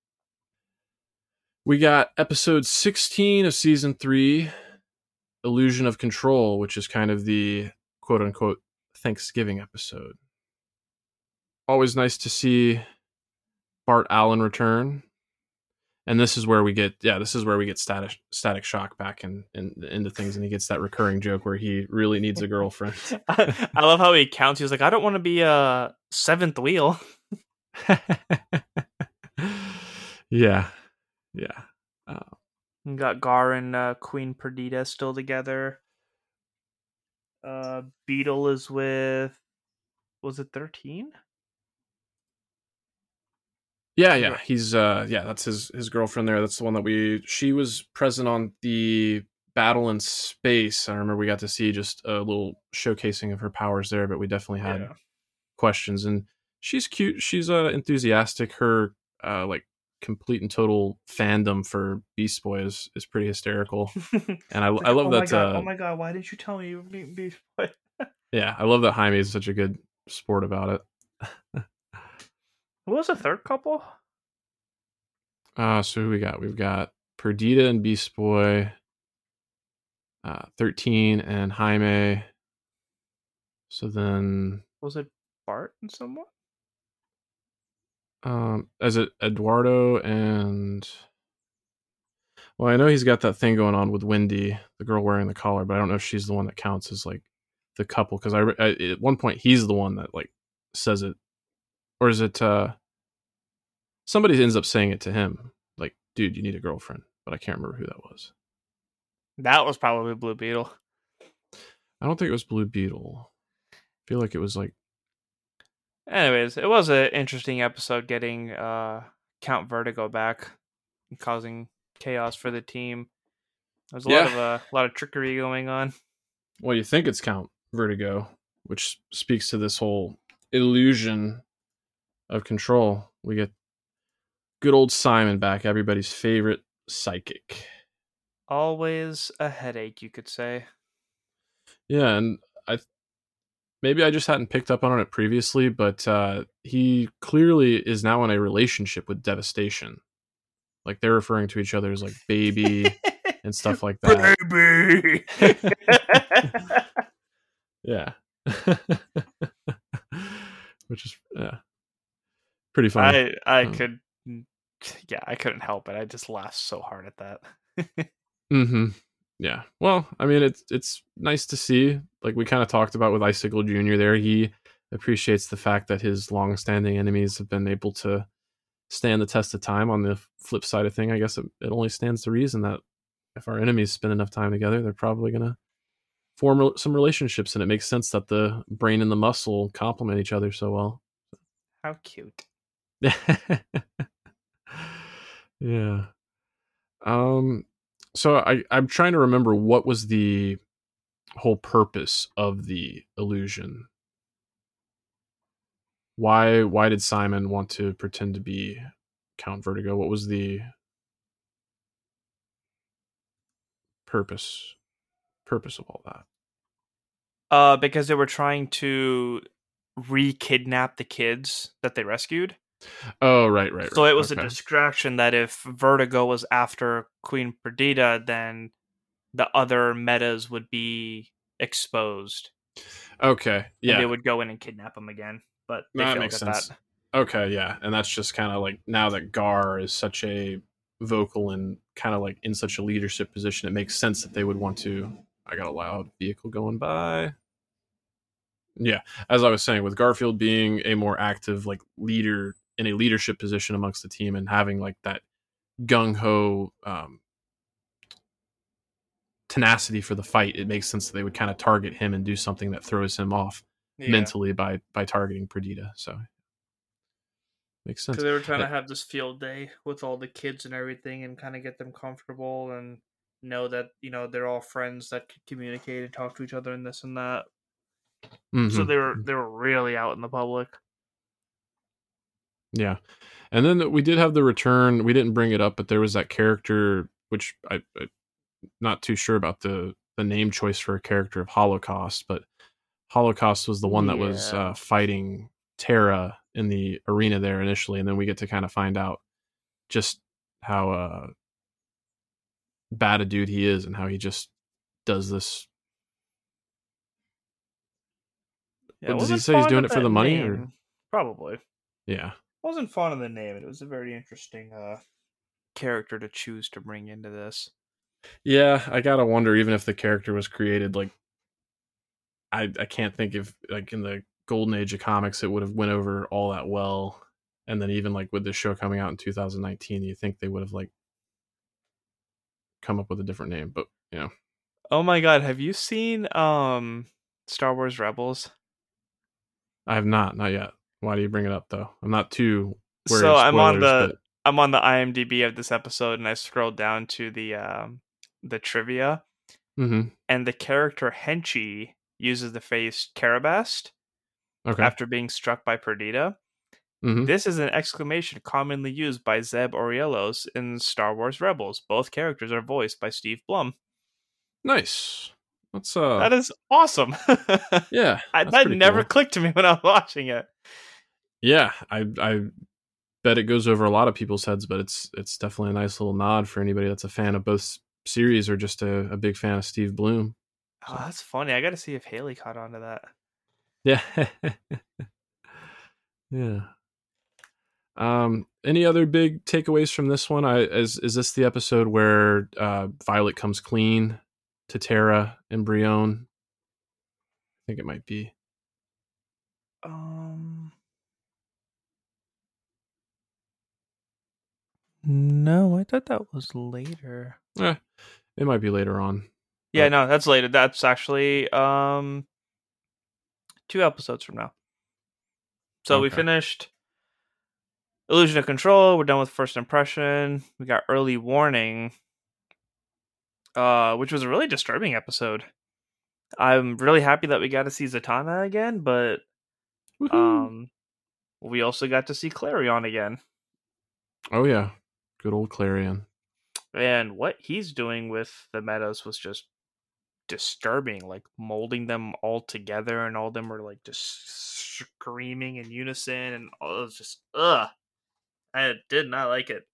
We got episode sixteen of season three, Illusion of Control, which is kind of the quote-unquote Thanksgiving episode. Always nice to see Bart Allen return. And this is where we get, yeah, this is where we get static, static shock back in, in, into things, and he gets that recurring joke where he really needs a girlfriend. I, I love how he counts. He's like, I don't want to be a seventh wheel. yeah, yeah. Uh, we got Gar and uh, Queen Perdita still together. Uh, Beetle is with, was it thirteen? Yeah, yeah, he's uh, yeah, that's his his girlfriend there. That's the one that we. She was present on the battle in space. I remember we got to see just a little showcasing of her powers there, but we definitely had yeah. questions. And she's cute. She's uh enthusiastic. Her uh like complete and total fandom for Beast Boy is is pretty hysterical. And I I love oh that. My God, uh, oh my god! Why didn't you tell me you were Beast Boy? Yeah, I love that Jaime is such a good sport about it. Who was the third couple? Uh, so who we got? We've got Perdita and Beast Boy, uh, thirteen and Jaime. So then... Was it Bart and someone? Um, is it Eduardo and... Well, I know he's got that thing going on with Wendy, the girl wearing the collar, but I don't know if she's the one that counts as, like, the couple, because I, I at one point he's the one that, like, says it. Or is it... uh somebody ends up saying it to him, like, dude, you need a girlfriend, but I can't remember who that was. That was probably Blue Beetle. I don't think it was Blue Beetle. I feel like it was like... Anyways, it was an interesting episode getting uh, Count Vertigo back and causing chaos for the team. There's a yeah. lot of uh, a lot of trickery going on. Well, you think it's Count Vertigo, which speaks to this whole illusion of control. We get good old Simon back, everybody's favorite psychic. Always a headache, you could say. Yeah, and I maybe I just hadn't picked up on it previously, but uh, he clearly is now in a relationship with Devastation. Like, they're referring to each other as, like, baby and stuff like that. Baby! Yeah. Which is, yeah, pretty funny. I, I um, could, yeah, I couldn't help it. I just laughed so hard at that. mm-hmm. Yeah. Well, I mean, it's it's nice to see. Like we kind of talked about with Icicle Junior there, he appreciates the fact that his long-standing enemies have been able to stand the test of time. On the flip side of thing, I guess it, it only stands to reason that if our enemies spend enough time together, they're probably going to form some relationships, and it makes sense that the brain and the muscle complement each other so well. How cute. Yeah. Um, so I, I'm trying to remember what was the whole purpose of the illusion. Why why did Simon want to pretend to be Count Vertigo? What was the purpose purpose of all that? Uh, because they were trying to re-kidnap the kids that they rescued. Oh, right, right, right. So it was okay. a distraction that if Vertigo was after Queen Perdita, then the other metas would be exposed. Okay, yeah. And they would go in and kidnap them again. But they that makes sense. That. Okay, yeah. And that's just kind of like, now that Gar is such a vocal and kind of like in such a leadership position, it makes sense that they would want to... I got a loud vehicle going by. Yeah, as I was saying, with Garfield being a more active like leader in a leadership position amongst the team and having like that gung-ho um, tenacity for the fight, it makes sense that they would kind of target him and do something that throws him off yeah. mentally by by targeting Perdita. So makes sense. Because they were trying to have this field day with all the kids and everything and kind of get them comfortable and know that, you know, they're all friends that could communicate and talk to each other and this and that. Mm-hmm. So they were they were really out in the public. Yeah. And then we did have the return. We didn't bring it up, but there was that character, which I, I'm not too sure about the, the name choice for a character of Holocaust, but Holocaust was the one that was Yeah. uh, fighting Terra in the arena there initially. And then we get to kind of find out just how uh, bad a dude he is and how he just does this. Yeah, What, does he say he's doing it for the money? Or Probably. Yeah. Wasn't fond of the name. It was a very interesting uh, character to choose to bring into this. Yeah, I gotta wonder, even if the character was created, like, I, I can't think if, like, in the golden age of comics, it would have went over all that well. And then even, like, with the show coming out in two thousand nineteen, you think they would have, like, come up with a different name. But, you know. Oh my god, have you seen um Star Wars Rebels? I have not, not yet. Why do you bring it up, though? I'm not too worried So of I'm on spoilers, the but I'm on the IMDb of this episode, and I scrolled down to the um, the trivia, Mhm. and the character Henchy uses the phrase Carabast Okay. after being struck by Perdita. Mhm. This is an exclamation commonly used by Zeb Orielos in Star Wars Rebels. Both characters are voiced by Steve Blum. Nice. That's uh That is awesome. yeah, I, that's that pretty never cool. clicked to me when I was watching it. Yeah, I I bet it goes over a lot of people's heads, but it's it's definitely a nice little nod for anybody that's a fan of both series or just a, a big fan of Steve Bloom. Oh, that's funny. I got to see if Haley caught on to that. Yeah. Yeah. Um, any other big takeaways from this one? I is is this the episode where uh, Violet comes clean to Terra and Brienne? I think it might be. Um, no, I thought that was later. Eh, it might be later on. Yeah, But no, that's later. That's actually um two episodes from now. So we okay. finished Illusion of Control. We're done with First Impression. We got Early Warning, uh, which was a really disturbing episode. I'm really happy that we got to see Zatanna again, but Woohoo. um, we also got to see Clarion again. Oh yeah, good old Clarion. And what he's doing with the Meadows was just disturbing, like molding them all together, and all of them were like just screaming in unison, and all it was just ugh. I did not like it.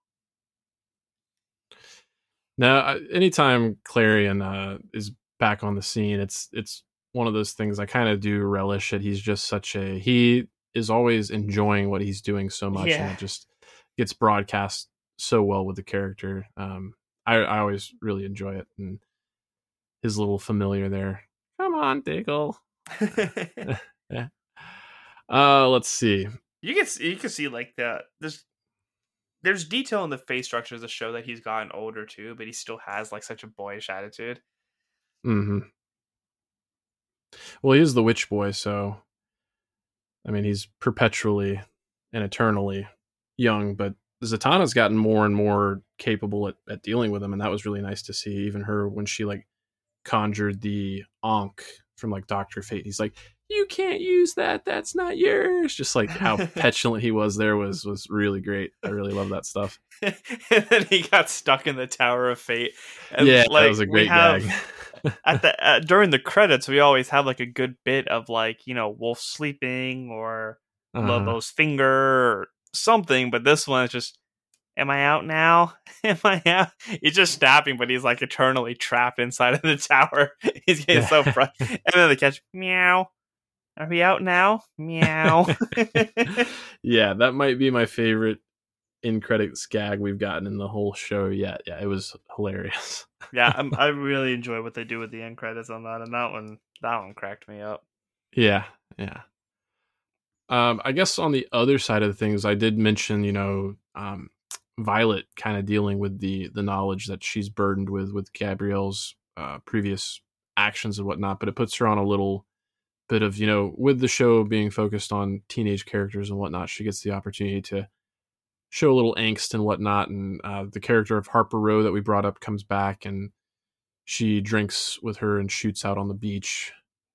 Now, anytime Clarion uh, is back on the scene, it's it's one of those things I kind of do relish it. He's just such a he is always enjoying what he's doing so much, Yeah. and it just gets broadcast so well with the character. Um, I, I always really enjoy it, and his little familiar there. Come on, Diggle. Yeah. Uh, let's see. You can see, you can see like that. There's there's detail in the face structures that show that he's gotten older too, but he still has like such a boyish attitude. Mm-hmm. Well, he is the witch boy, so I mean, he's perpetually and eternally young, but Zatanna's gotten more and more capable at, at dealing with him, and that was really nice to see. Even her, when she like conjured the Ankh from like Doctor Fate, he's like, "You can't use that. That's not yours." Just like how petulant he was there was was really great. I really love that stuff. And then he got stuck in the Tower of Fate. And Yeah, like, that was a great have, gag. at the uh, during the credits, we always have like a good bit of like, you know, Wolf sleeping or uh-huh. Lobo's finger or something, but this one is just, am I out now? Am I out? He's just snapping, but he's like eternally trapped inside of the tower. He's getting so frustrated. And then they catch, meow. Are we out now? Meow. Yeah, that might be my favorite in credits gag we've gotten in the whole show yet. Yeah, it was hilarious. Yeah, I'm, I really enjoy what they do with the end credits on that, and that one, that one cracked me up. Yeah, yeah. Um, I guess on the other side of the things, I did mention, you know, um, Violet kind of dealing with the the knowledge that she's burdened with with Gabrielle's uh, previous actions and whatnot, but it puts her on a little bit of, you know, with the show being focused on teenage characters and whatnot, she gets the opportunity to show a little angst and whatnot. And uh, the character of Harper Row that we brought up comes back, and she drinks with her and shoots out on the beach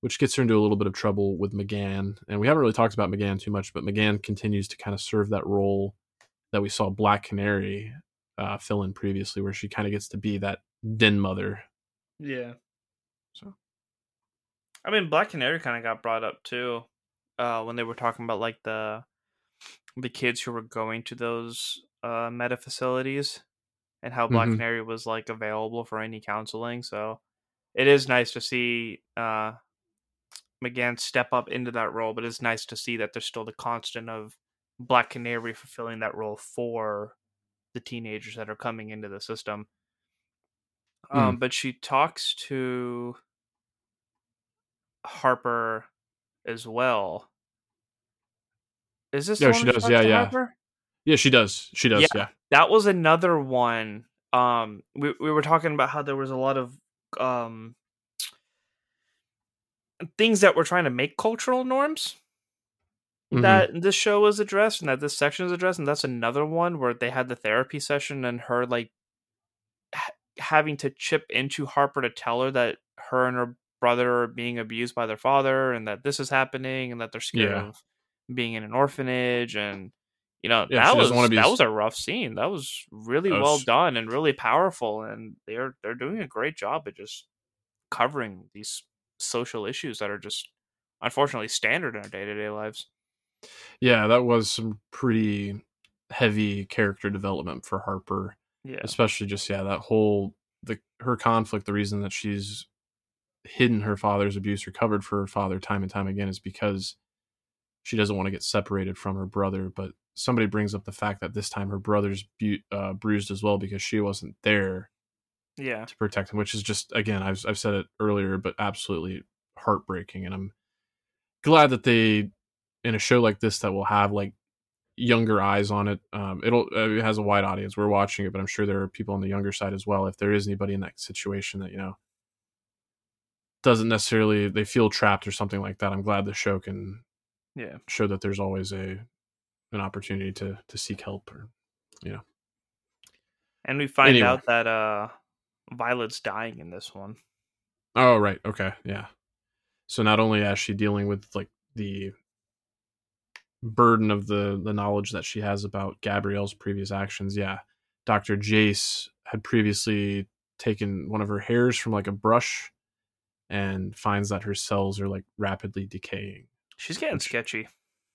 which gets her into a little bit of trouble with M'gann. And we haven't really talked about M'gann too much, but M'gann continues to kind of serve that role that we saw Black Canary uh, fill in previously, where she kind of gets to be that den mother. Yeah. So, I mean, Black Canary kind of got brought up too uh, when they were talking about like the the kids who were going to those uh, meta facilities and how Black mm-hmm. Canary was like available for any counseling. So it is nice to see uh, M'gann step up into that role, but it's nice to see that there's still the constant of Black Canary fulfilling that role for the teenagers that are coming into the system. Um, mm. But she talks to Harper as well. Is this Yeah, the one she where she does. talks Yeah, to yeah. Harper? Yeah, she does. She does. Yeah, Yeah. that was another one. Um, we we were talking about how there was a lot of um things that were trying to make cultural norms Mm-hmm. that this show was addressed and that this section is addressed, and that's another one where they had the therapy session and her like ha- having to chip into Harper to tell her that her and her brother are being abused by their father and that this is happening and that they're scared Yeah. of being in an orphanage. And you know, Yeah, that she doesn't want was to be. that was a rough scene. That was really Uh, well done and really powerful, and they're they're doing a great job at just covering these social issues that are just unfortunately standard in our day-to-day lives. yeah, that was some pretty heavy character development for Harper. Yeah. Especially just, yeah, that whole, the her conflict, the reason that she's hidden her father's abuse or covered for her father time and time again is because she doesn't want to get separated from her brother. But somebody brings up the fact that this time her brother's bu- uh, bruised as well because she wasn't there Yeah. to protect him, which is just, again, I've, I've said it earlier, but absolutely heartbreaking. And I'm glad that they, in a show like this that will have like younger eyes on it, um, it'll uh, it has a wide audience. We're watching it, but I'm sure there are people on the younger side as well. If there is anybody in that situation that, you know, doesn't necessarily, they feel trapped or something like that, I'm glad the show can Yeah. show that there's always a an opportunity to to seek help, or you know. And we find Anyway. out that uh Violet's dying in this one. Oh, right. Okay. Yeah. So not only is she dealing with like the burden of the the knowledge that she has about Gabrielle's previous actions, yeah, Doctor Jace had previously taken one of her hairs from like a brush and finds that her cells are like rapidly decaying. She's getting Which- sketchy.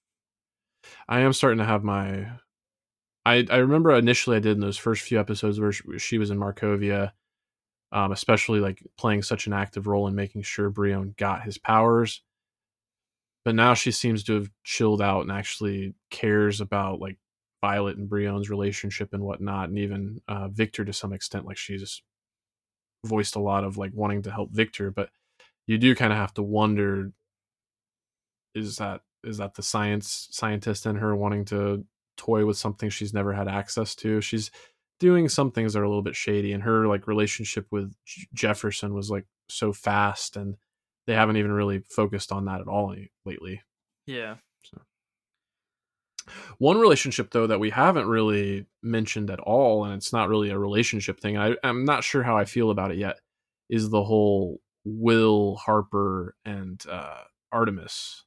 I am starting to have my I I remember initially I did in those first few episodes where she, she was in Markovia, um, especially like playing such an active role in making sure Brion got his powers. But now she seems to have chilled out and actually cares about like Violet and Brion's relationship and whatnot, and even uh, Victor to some extent. Like she's voiced a lot of like wanting to help Victor, but you do kind of have to wonder: is that is that the science scientist in her wanting to toy with something she's never had access to? She's doing some things that are a little bit shady, and her like relationship with J- Jefferson was like so fast, and they haven't even really focused on that at all lately. Yeah. So. One relationship though that we haven't really mentioned at all, and it's not really a relationship thing, I, I'm not sure how I feel about it yet, is the whole Will, Harper, and uh, Artemis.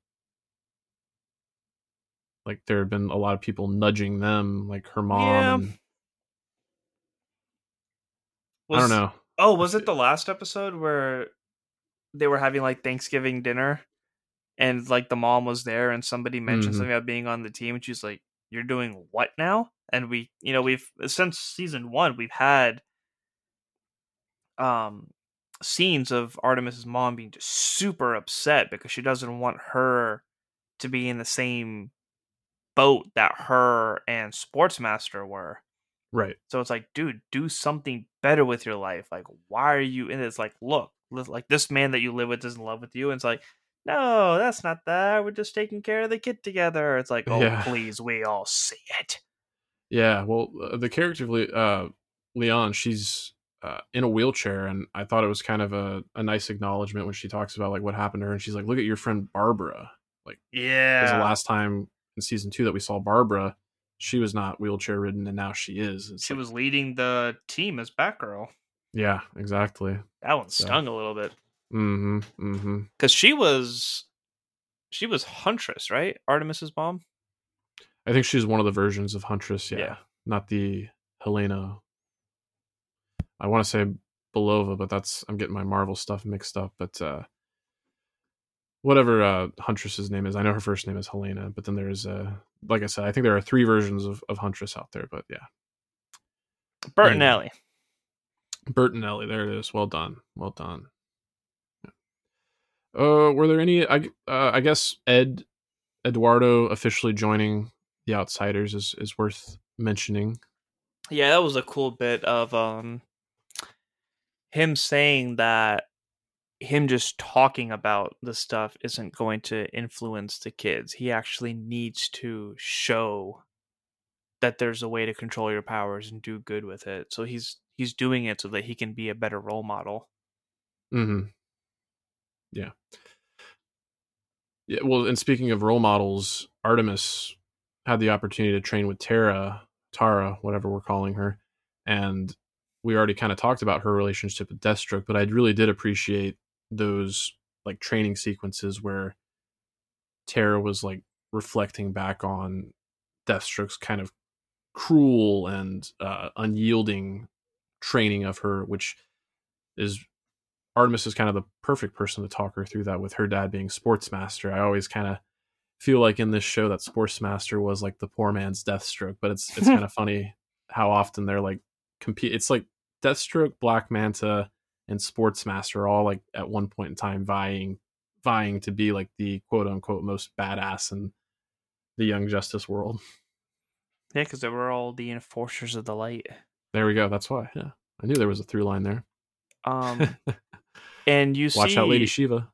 Like there have been a lot of people nudging them, like her mom. Yeah. And Was, I don't know. Oh, was it the last episode where they were having like Thanksgiving dinner and like the mom was there and somebody mentioned Mhm. something about being on the team and she's like, "You're doing what now?" And we, you know, we've since season one, we've had um scenes of Artemis's mom being just super upset because she doesn't want her to be in the same boat that her and Sportsmaster were. Right. So it's like, dude, do something better with your life. Like, why are you in it? It's like, look, li- like this man that you live with is in love with you. And it's like, no, that's not that. We're just taking care of the kid together. It's like, oh, Yeah. please, we all see it. Yeah. Well, uh, the character of Le- uh, Leon, she's uh, in a wheelchair, and I thought it was kind of a, a nice acknowledgement when she talks about like what happened to her, and she's like, "Look at your friend Barbara." Like, Yeah. because the last time in season two that we saw Barbara, she was not wheelchair ridden, and now she is. It's she like, was leading the team as Batgirl. yeah, exactly. That one So- stung a little bit. Mm-hmm. Mm-hmm. Because she was she was Huntress, right? Artemis's mom. I think she's one of the versions of Huntress. Yeah, Yeah. not the Helena. I want to say Belova, but that's I'm getting my Marvel stuff mixed up. But uh, whatever uh, Huntress's name is, I know her first name is Helena. But then there's, uh, like I said, I think there are three versions of, of Huntress out there. But yeah, Bertinelli. Anyway. Bertinelli, there it is. Well done, well done. Uh, were there any? I uh, I guess Ed Eduardo officially joining the Outsiders is is worth mentioning. Yeah, that was a cool bit of um him saying that him just talking about the stuff isn't going to influence the kids. He actually needs to show that there's a way to control your powers and do good with it. So he's he's doing it so that he can be a better role model. Mm-hmm. Yeah. Yeah. Well, and speaking of role models, Artemis had the opportunity to train with Tara, Tara, whatever we're calling her, and we already kind of talked about her relationship with Deathstroke, but I really did appreciate those like training sequences where Tara was like reflecting back on Deathstroke's kind of cruel and uh, unyielding training of her, which is Artemis is kind of the perfect person to talk her through that with her dad being Sportsmaster. I always kind of feel like in this show that Sportsmaster was like the poor man's Deathstroke, but it's it's kind of funny how often they're like compete. It's like Deathstroke, Black Manta, and Sportsmaster are all like at one point in time vying vying to be like the quote unquote most badass in the Young Justice world. Yeah, because they were all the enforcers of the light. There we go. That's why. Yeah, I knew there was a through line there. Um, and you Watch see, out, Lady Shiva.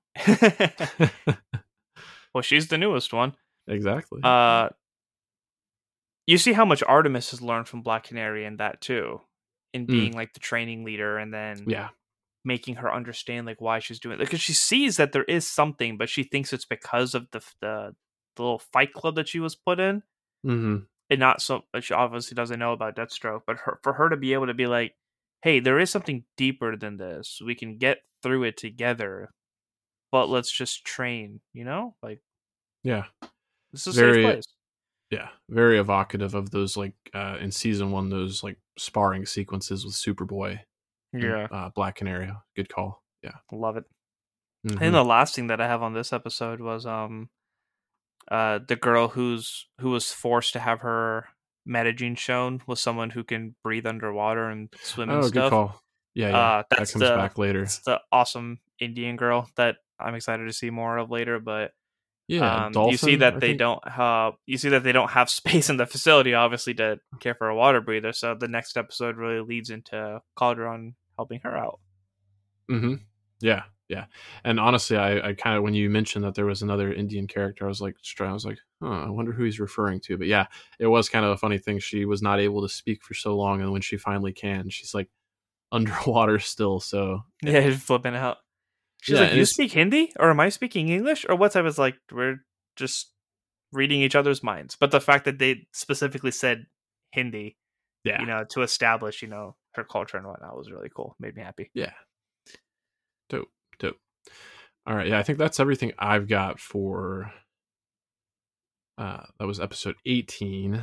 Well, she's the newest one. Exactly. Uh, you see how much Artemis has learned from Black Canary in that too, in being mm. like the training leader, and then yeah, making her understand like why she's doing it, because she sees that there is something, but she thinks it's because of the the, the little fight club that she was put in, mm-hmm. and not so. She obviously doesn't know about Deathstroke, but her, for her to be able to be like, hey, there is something deeper than this. We can get through it together, but let's just train, you know? Like, yeah. This is very, a safe place. Yeah. Very evocative of those, like, uh, in season one, those, like, sparring sequences with Superboy. Yeah. And, uh, Black Canary. Good call. Yeah. Love it. Mm-hmm. And the last thing that I have on this episode was um, uh, the girl who's who was forced to have her metagene shown was someone who can breathe underwater and swim and oh, stuff. Good call. Yeah, yeah. Uh, that's that comes the, back later. It's the awesome Indian girl that I'm excited to see more of later. But yeah, um, Dolphin, you see that I they think... don't have you see that they don't have space in the facility, obviously, to care for a water breather. So the next episode really leads into Calderon helping her out. Mm-hmm. Yeah, yeah. And honestly, I, I kind of when you mentioned that there was another Indian character, I was like, I was like, huh, I wonder who he's referring to. But yeah, it was kind of a funny thing. She was not able to speak for so long, and when she finally can, she's like underwater still. So yeah, yeah flipping out. She's yeah, like, "You speak Hindi, or am I speaking English, or what's?" I was like, "We're just reading each other's minds." But the fact that they specifically said Hindi, yeah, you know, to establish, you know, her culture and whatnot was really cool. Made me happy. Yeah. Dope, dope. All right, yeah, I think that's everything I've got for. Uh, that was episode eighteen.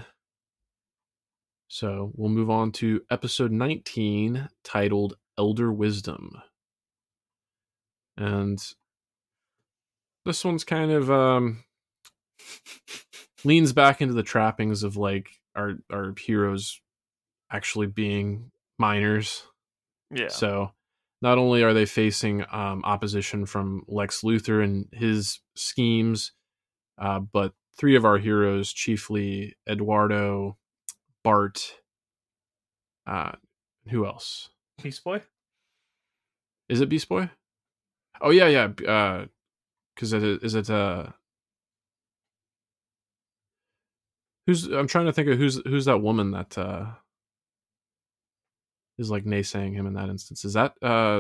So we'll move on to episode nineteen, titled Elder Wisdom. And this one's kind of um, leans back into the trappings of like our our heroes actually being minors. Yeah. So not only are they facing um, opposition from Lex Luthor and his schemes, uh, but three of our heroes, chiefly Eduardo, Bart, uh, who else? Beast Boy? Is it Beast Boy? Oh yeah, yeah. Uh, because it is it uh who's I'm trying to think of who's who's that woman that uh is like naysaying him in that instance. Is that uh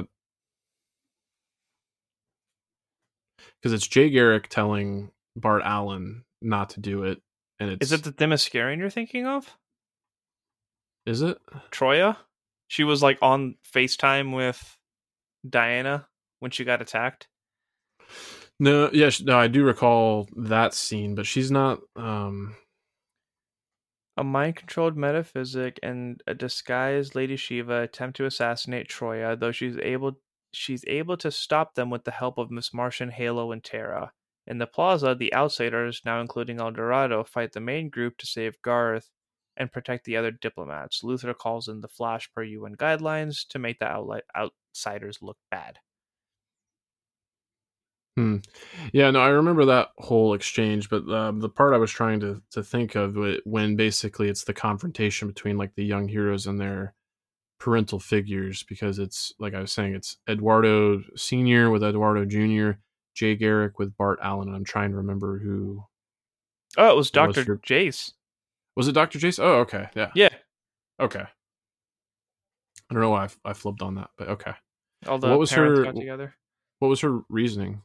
because it's Jay Garrick telling Bart Allen not to do it, and it's is it the Themyscirian you're thinking of? Is it Troya? She was like on FaceTime with Diana when she got attacked? No, yes, no, I do recall that scene, but she's not. Um, A mind-controlled metaphysic and a disguised Lady Shiva attempt to assassinate Troya, though she's able she's able to stop them with the help of Miss Martian, Halo, and Terra. In the plaza, the outsiders, now including El Dorado, fight the main group to save Garth and protect the other diplomats. Luthor calls in the Flash per U N guidelines to make the outli- outsiders look bad. Hmm. Yeah, no, I remember that whole exchange, but um, the part I was trying to to think of wh- when basically it's the confrontation between like the young heroes and their parental figures, because it's like I was saying, it's Eduardo Senior with Eduardo Junior, Jay Garrick with Bart Allen. And I'm trying to remember who Oh, it was it was Doctor for. Jace. Was it Doctor Jason? Oh, okay, yeah, Yeah, okay. I don't know why I, I flipped on that, but okay. all And the what was parents her got together. what was her reasoning?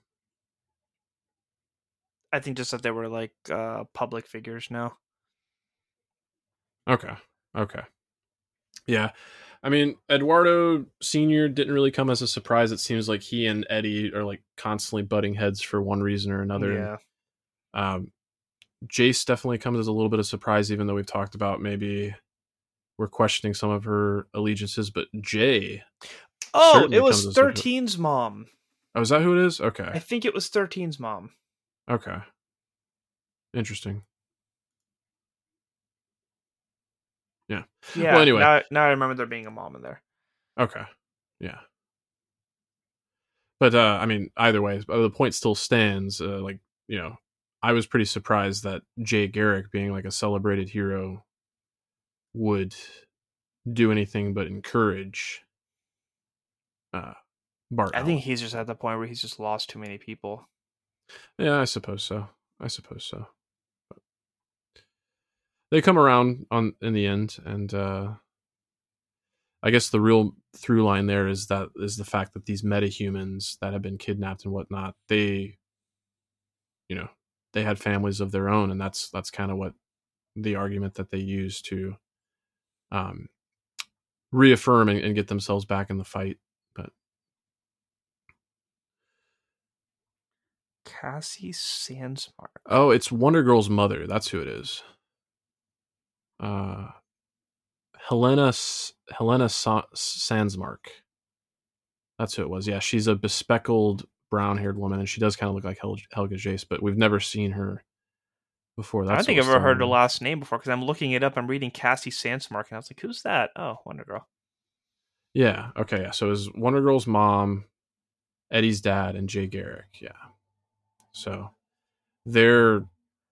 I think just that they were like uh, public figures now. Okay, okay. Yeah. I mean, Eduardo Senior didn't really come as a surprise. It seems like he and Eddie are like constantly butting heads for one reason or another. Yeah. And um, Jace definitely comes as a little bit of surprise, even though we've talked about maybe we're questioning some of her allegiances. But Jay. Oh, certainly it comes was as a- thirteen's mom. Oh, is that who it is? Okay. I think it was thirteen's mom. Okay. Interesting. Yeah. Yeah. Well, anyway. Now, now I remember there being a mom in there. Okay. Yeah. But uh, I mean, either way, the point still stands. Uh, like, you know, I was pretty surprised that Jay Garrick, being like a celebrated hero, would do anything but encourage uh, Bart I Allen. think he's just at the point where he's just lost too many people. Yeah, I suppose so. I suppose so. But they come around on in the end, and uh, I guess the real through line there is that is the fact that these metahumans that have been kidnapped and whatnot, they, you know, they had families of their own, and that's that's kind of what the argument that they use to um, reaffirm and, and get themselves back in the fight. But Cassie Sandsmark. oh, it's Wonder Girl's mother. That's who it is. Uh, Helena Helena Sa- Sandsmark. That's who it was. Yeah, she's a bespeckled brown-haired woman, and she does kind of look like Hel- Helga Jace, but we've never seen her before. That's I don't think what I've was ever heard her throwing me. last name before because I'm looking it up. I'm reading Cassie Sandsmark, and I was like, who's that? Oh, Wonder Girl. Yeah. Okay. Yeah. So it was Wonder Girl's mom, Eddie's dad, and Jay Garrick. Yeah. So they're,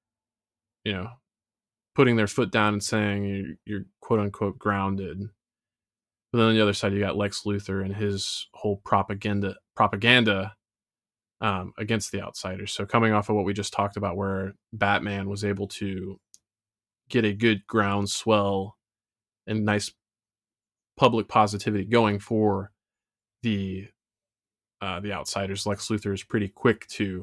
you know, putting their foot down and saying you're, you're quote unquote grounded. But then on the other side, you got Lex Luthor and his whole propaganda propaganda um, against the outsiders. So coming off of what we just talked about, where Batman was able to get a good groundswell and nice public positivity going for the uh, the outsiders, Lex Luthor is pretty quick to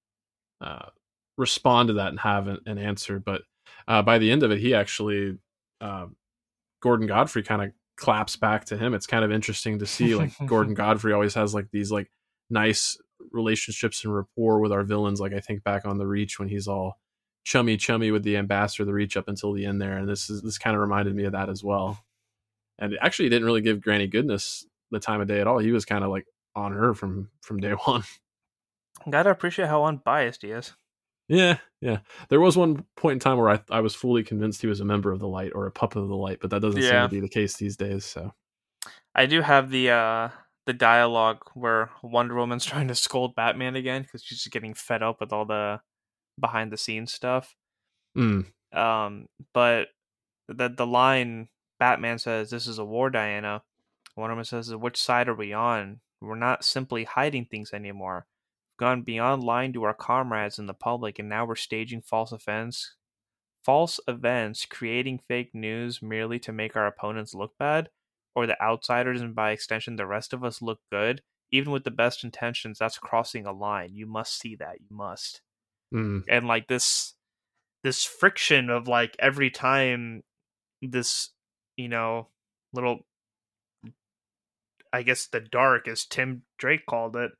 uh, respond to that and have an, an answer. But uh, by the end of it, he actually uh, Gordon Godfrey kind of claps back to him. It's kind of interesting to see, like, Gordon Godfrey always has like these like nice relationships and rapport with our villains. Like I think back on the Reach when he's all chummy chummy with the ambassador of the Reach up until the end there, and this is this kind of reminded me of that as well. And actually, he didn't really give Granny Goodness the time of day at all. He was kind of like on her from from day one. Gotta appreciate how unbiased he is. Yeah, yeah. There was one point in time where I I was fully convinced he was a member of the Light or a puppet of the Light, but that doesn't seem Yeah. to be the case these days. So I do have the uh the dialogue where Wonder Woman's trying to scold Batman again because she's just getting fed up with all the behind the scenes stuff. mm, Um, but the the line Batman says, "This is a war, Diana." Wonder Woman says, "Which side are we on? We're not simply hiding things anymore. We've gone beyond lying to our comrades in the public, and now we're staging false events, false events, creating fake news merely to make our opponents look bad, or the outsiders and by extension the rest of us look good. Even with the best intentions, that's crossing a line. You must see that. You must." mm, And like this this friction of like every time this, you know, little, I guess the dark, as Tim Drake called it,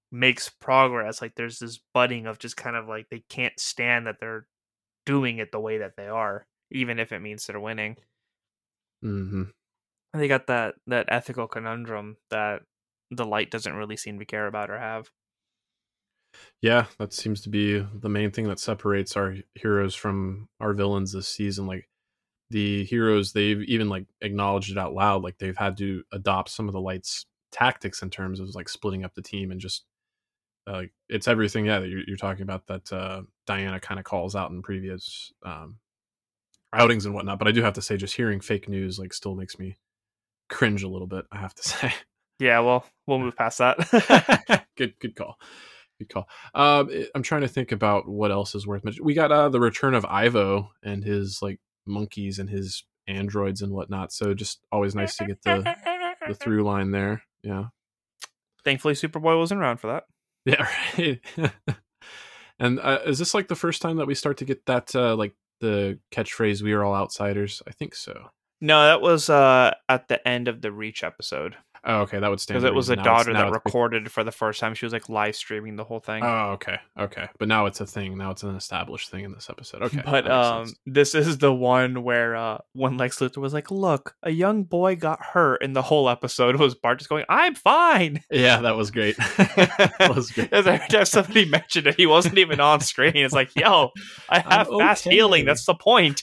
makes progress. Like there's this budding of just kind of like they can't stand that they're doing it the way that they are, even if it means they're winning. Mm-hmm. And they got that that ethical conundrum that the light doesn't really seem to care about or have. Yeah, that seems to be the main thing that separates our heroes from our villains this season. Like the heroes, they've even like acknowledged it out loud. Like they've had to adopt some of the light's tactics in terms of like splitting up the team and just uh, like it's everything. Yeah, that you're, you're talking about that uh, Diana kind of calls out in previous um, outings and whatnot. But I do have to say, just hearing fake news like still makes me cringe a little bit. I have to say. Yeah, well, we'll move past that. good, good call. Good call. Um, I'm trying to think about what else is worth mentioning. We got uh, the return of Ivo and his like monkeys and his androids and whatnot. So just always nice to get the the through line there. Yeah. Thankfully, Superboy wasn't around for that. Yeah. Right. And uh, is this like the first time that we start to get that uh, like the catchphrase "We are all outsiders"? I think so. No, that was uh, at the end of the Reach episode. Oh, okay, that would stand. Because it was a now daughter now that recorded for the first time. She was like live streaming the whole thing. Oh, okay, okay. But now it's a thing. Now it's an established thing in this episode. Okay, but um, sense. This is the one where uh, when Lex Luthor was like, "Look, a young boy got hurt," and the whole episode was Bart just going, "I'm fine." Yeah, that was great. that was great. Every time somebody mentioned it, he wasn't even on screen. It's like, "Yo, I have I'm fast okay. healing. That's the point."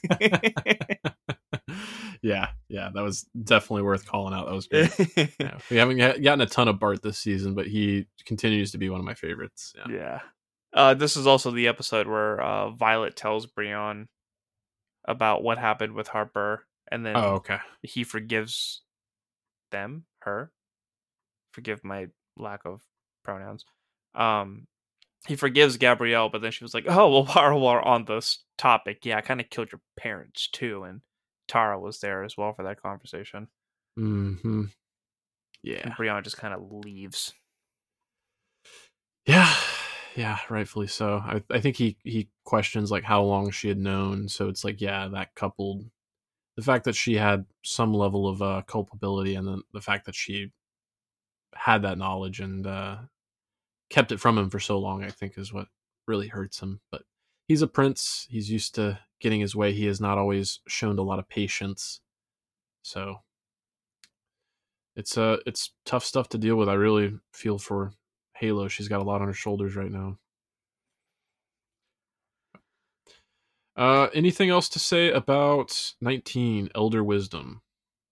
Yeah, yeah, that was definitely worth calling out. That was great. Yeah, we haven't gotten a ton of Bart this season, but he continues to be one of my favorites. Yeah. yeah. Uh, this is also the episode where uh, Violet tells Brion about what happened with Harper, and then oh, okay. he forgives them, her. Forgive my lack of pronouns. Um, he forgives Gabrielle, but then she was like, "Oh, well, while we're on this topic, yeah, I kind of killed your parents too," and Tara was there as well for that conversation. Mm-hmm. Yeah. And Brion just kind of leaves. Yeah. Yeah, rightfully so. I, I think he, he questions like how long she had known. So it's like, yeah, that coupled the fact that she had some level of uh, culpability and then the fact that she had that knowledge and uh, kept it from him for so long, I think is what really hurts him. But he's a prince. He's used to getting his way. He has not always shown a lot of patience. So it's uh it's tough stuff to deal with. I really feel for Halo. She's got a lot on her shoulders right now. Uh, anything else to say about nineteen Elder Wisdom?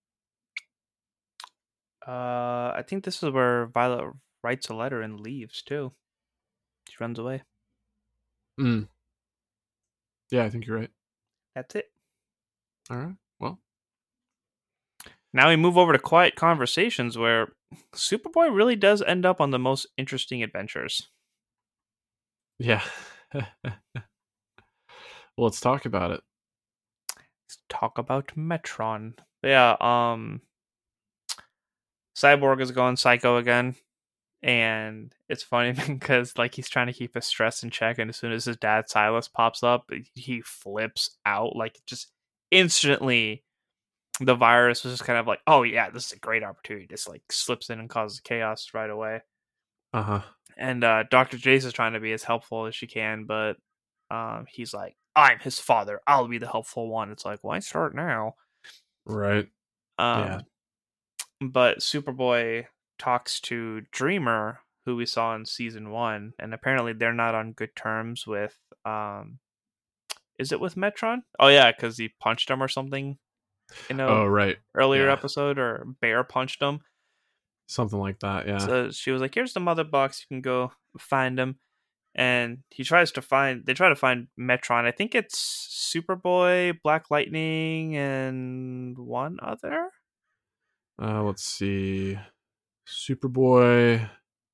Uh, I think this is where Violet writes a letter and leaves too. She runs away. Hmm. Yeah, I think you're right. That's it. All right. Well, now we move over to Quiet Conversations, where Superboy really does end up on the most interesting adventures. Yeah. Well, let's talk about it. Let's talk about Metron. Yeah, um Cyborg is going psycho again. And it's funny because like he's trying to keep his stress in check, and as soon as his dad Silas pops up, he flips out. Like just instantly the virus was just kind of like, oh yeah, this is a great opportunity. Just like slips in and causes chaos right away. Uh-huh. And uh, Doctor Jace is trying to be as helpful as she can, but um, he's like, I'm his father. I'll be the helpful one. It's like, why start now? Right. Um, yeah. But Superboy talks to Dreamer, who we saw in season one, and apparently they're not on good terms with, um, is it with Metron? Oh yeah, because he punched him or something. You know, oh right, earlier yeah. episode, or Bear punched him. Something like that, yeah. So she was like, here's the mother box, you can go find him. And he tries to find, they try to find Metron. I think it's Superboy, Black Lightning, and one other? Uh, let's see. Superboy,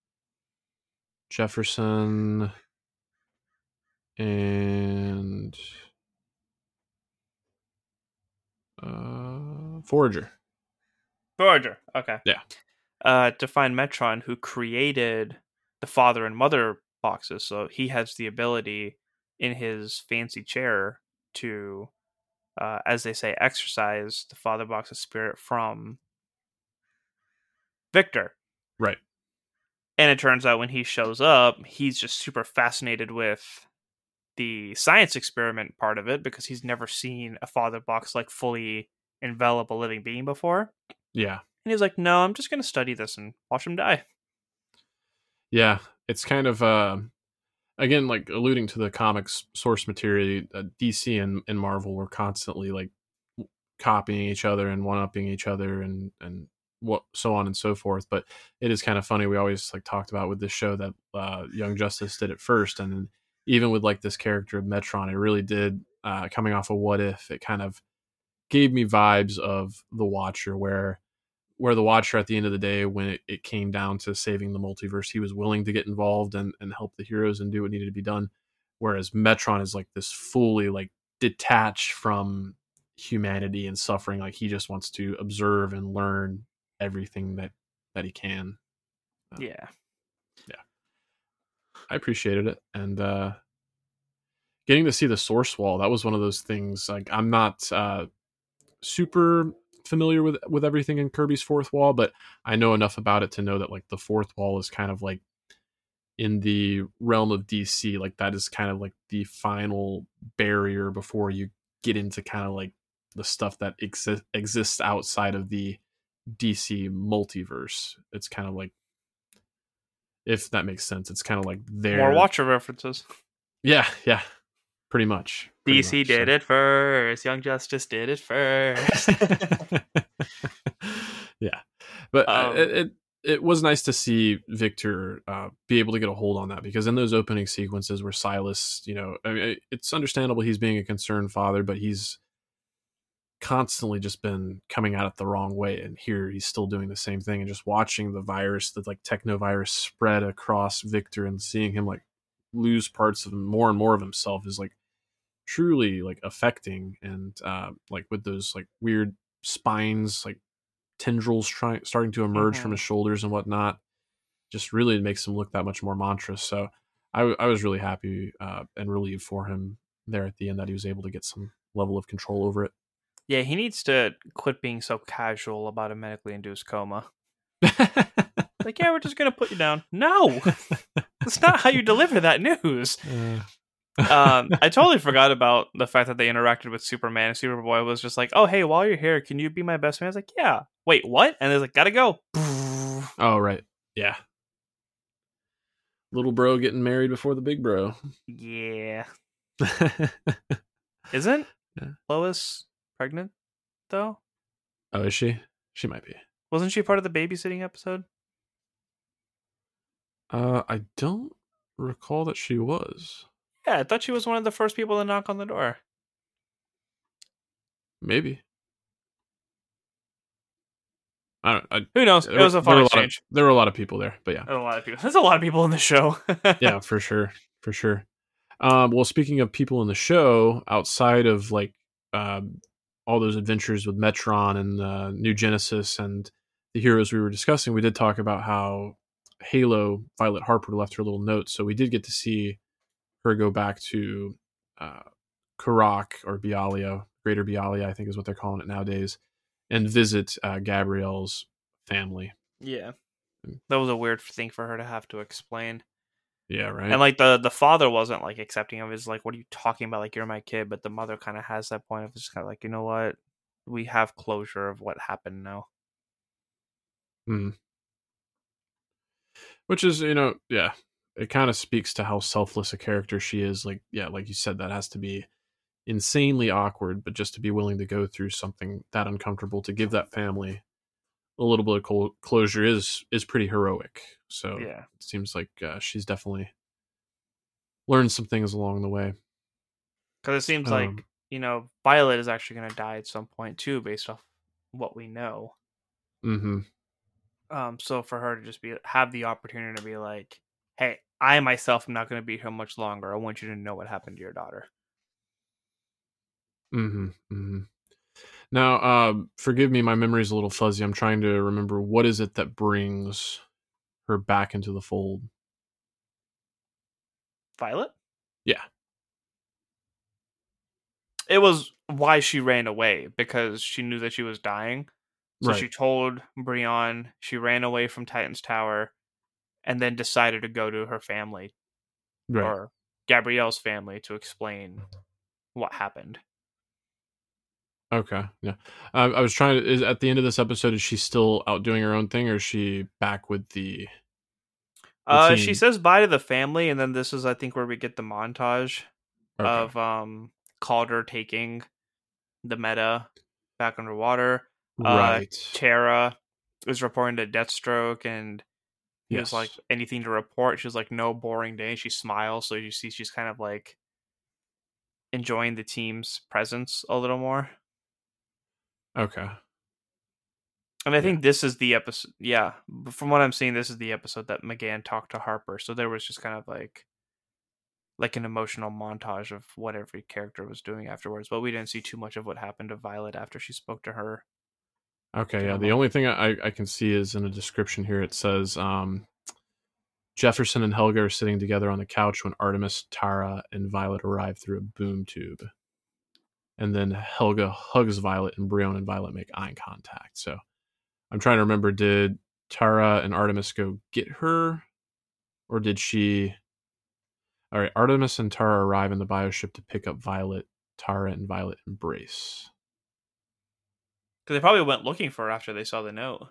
Jefferson, and uh, Forager. Forager, okay. Yeah. Uh, to find Metron, who created the father and mother boxes. So he has the ability in his fancy chair to, uh, as they say, exercise the father box of spirit from Victor. Right. And it turns out when he shows up, he's just super fascinated with the science experiment part of it because he's never seen a father box like fully envelop a living being before. Yeah. And he's like, no, I'm just going to study this and watch him die. Yeah. It's kind of, uh, again, like alluding to the comics source material, uh, D C and, and Marvel were constantly like copying each other and one-upping each other and, and what so on and so forth. But it is kind of funny. We always like talked about with this show that uh, Young Justice did it first. And then even with like this character of Metron, it really did, uh, coming off of What If, it kind of gave me vibes of The Watcher, where where the Watcher at the end of the day, when it, it came down to saving the multiverse, he was willing to get involved and, and help the heroes and do what needed to be done. Whereas Metron is like this fully like detached from humanity and suffering. Like he just wants to observe and learn everything that, that he can. Uh, yeah. Yeah. I appreciated it. And, uh, getting to see the source wall, that was one of those things. Like I'm not, uh, super familiar with with everything in Kirby's Fourth Wall, but I know enough about it to know that like the Fourth Wall is kind of like in the realm of D C, like that is kind of like the final barrier before you get into kind of like the stuff that exi- exists outside of the D C multiverse. It's kind of like, if that makes sense, it's kind of like their more Watcher references. Yeah, yeah, pretty much. Pretty D C much, did so. it first. Young Justice did it first. Yeah, but Um, it, it it was nice to see Victor uh, be able to get a hold on that, because in those opening sequences where Silas, you know, I mean, it's understandable he's being a concerned father, but he's constantly just been coming at it the wrong way, and here he's still doing the same thing, and just watching the virus, the like technovirus spread across Victor and seeing him like lose parts of more and more of himself is like truly like affecting. And uh like with those like weird spines, like tendrils trying starting to emerge mm-hmm. from his shoulders and whatnot, just really makes him look that much more monstrous. So I, I was really happy uh and relieved for him there at the end that he was able to get some level of control over it. Yeah, he needs to quit being so casual about a medically induced coma. Like, yeah, we're just gonna put you down. No, that's not how you deliver that news. Uh. um, I totally forgot about the fact that they interacted with Superman. And Superboy was just like, "Oh, hey, while you're here, can you be my best man?" I was like, "Yeah." Wait, what? And they're like, "Gotta go." Oh, right. Yeah. Little bro getting married before the big bro. Yeah. Isn't yeah. Lois pregnant though? Oh, is she? She might be. Wasn't she part of the babysitting episode? Uh, I don't recall that she was. Yeah, I thought she was one of the first people to knock on the door. Maybe. I don't. I, Who knows? It was a fun exchange. Of, there were a lot of people there, but yeah, there were a lot of people. There's a lot of people in the show. Yeah, for sure, for sure. Um, well, speaking of people in the show, outside of like um, all those adventures with Metron and uh, New Genesis and the heroes we were discussing, we did talk about how Halo, Violet Harper, left her little note, so we did get to see her go back to uh, Karak or Bialia, Greater Bialia, I think is what they're calling it nowadays, and visit uh, Gabrielle's family. Yeah, that was a weird thing for her to have to explain. Yeah, right. And like the the father wasn't like accepting of it. He's like, "What are you talking about? Like, you're my kid." But the mother kind of has that point of just kind of like, you know what, we have closure of what happened now. Hmm. Which is, you know, yeah, it kind of speaks to how selfless a character she is. Like, yeah, like you said, that has to be insanely awkward, but just to be willing to go through something that uncomfortable to give that family a little bit of cl- closure is is pretty heroic. So yeah, it seems like uh, she's definitely learned some things along the way. Because it seems um, like, you know, Violet is actually going to die at some point too, based off what we know. Mm-hmm. Um, so for her to just be have the opportunity to be like, "Hey, I myself am not going to be here much longer. I want you to know what happened to your daughter." Mm-hmm. Mm-hmm. Now, uh, forgive me, my memory's a little fuzzy. I'm trying to remember, what is it that brings her back into the fold? Violet? Yeah. It was why she ran away, because she knew that she was dying. So right. She told Brion, she ran away from Titan's Tower, and then decided to go to her family Right. or Gabrielle's family to explain what happened. Okay. Yeah. Uh, I was trying to. Is at the end of this episode, is she still out doing her own thing, or is she back with the? the Uh, team? she says bye to the family, and then this is, I think, where we get the montage Okay. of um Calder taking the meta back underwater. Right. Uh, Tara is reporting to Deathstroke, and he yes. was like, anything to report? She was like, no, boring day. She smiles, so you see she's kind of like enjoying the team's presence a little more. Okay. And I think yeah. this is the episode. Yeah, from what I'm seeing, this is the episode that McGann talked to Harper. So there was just kind of like, like an emotional montage of what every character was doing afterwards. But we didn't see too much of what happened to Violet after she spoke to her. Okay, yeah. The only thing I, I can see is in a description here. It says um, Jefferson and Helga are sitting together on the couch when Artemis, Tara, and Violet arrive through a boom tube. And then Helga hugs Violet, and Brion and Violet make eye contact. So I'm trying to remember, did Tara and Artemis go get her? Or did she... All right, Artemis and Tara arrive in the bioship to pick up Violet. Tara and Violet embrace. Because they probably went looking for her after they saw the note.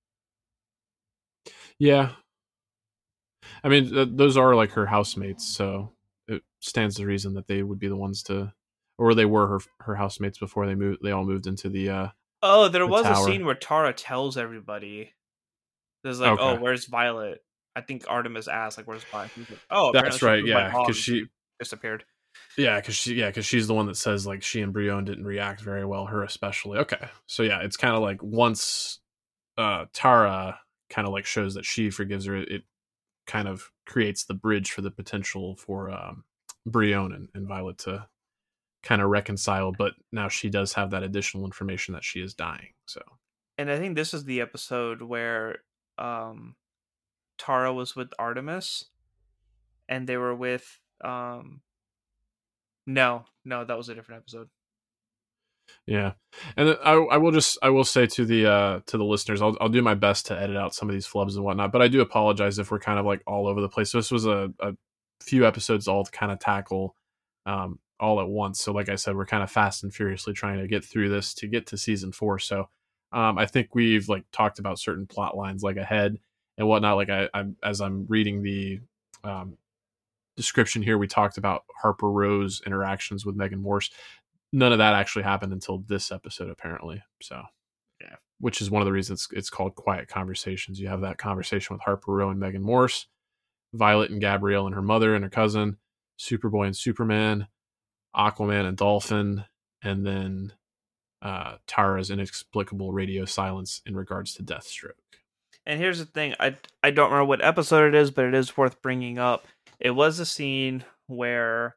Yeah. I mean, th- those are like her housemates, so it stands to reason that they would be the ones to... Or they were her her housemates before they moved. They all moved into the. Uh, oh, there the was tower. a scene where Tara tells everybody. There's like, okay. oh, where's Violet? I think Artemis asked, like, where's Violet? Like, oh, that's right. Yeah, because she disappeared. Yeah, because she yeah because she's the one that says like she and Brion didn't react very well. Her especially. Okay, so yeah, it's kind of like once uh, Tara kind of like shows that she forgives her, it, it kind of creates the bridge for the potential for um, Brion and, and Violet to kind of reconcile, but now she does have that additional information that she is dying. So, and I think this is the episode where um, Tara was with Artemis, and they were with um, no, no, that was a different episode. Yeah, and I, I will just I will say to the uh, to the listeners, I'll I'll do my best to edit out some of these flubs and whatnot, but I do apologize if we're kind of like all over the place. So this was a, a few episodes all to kind of tackle. Um, all at once. So like I said, we're kind of fast and furiously trying to get through this to get to season four. So um, I think we've like talked about certain plot lines like ahead and whatnot. Like I, I'm, as I'm reading the um, description here, we talked about Harper Rowe's interactions with Megan Morse. None of that actually happened until this episode, apparently. So yeah, which is one of the reasons it's, it's called Quiet Conversations. You have that conversation with Harper Rowe and Megan Morse, Violet and Gabrielle and her mother and her cousin, Superboy and Superman, Aquaman and Dolphin, and then uh, Tara's inexplicable radio silence in regards to Deathstroke. And here's the thing, I, I don't remember what episode it is, but it is worth bringing up. It was a scene where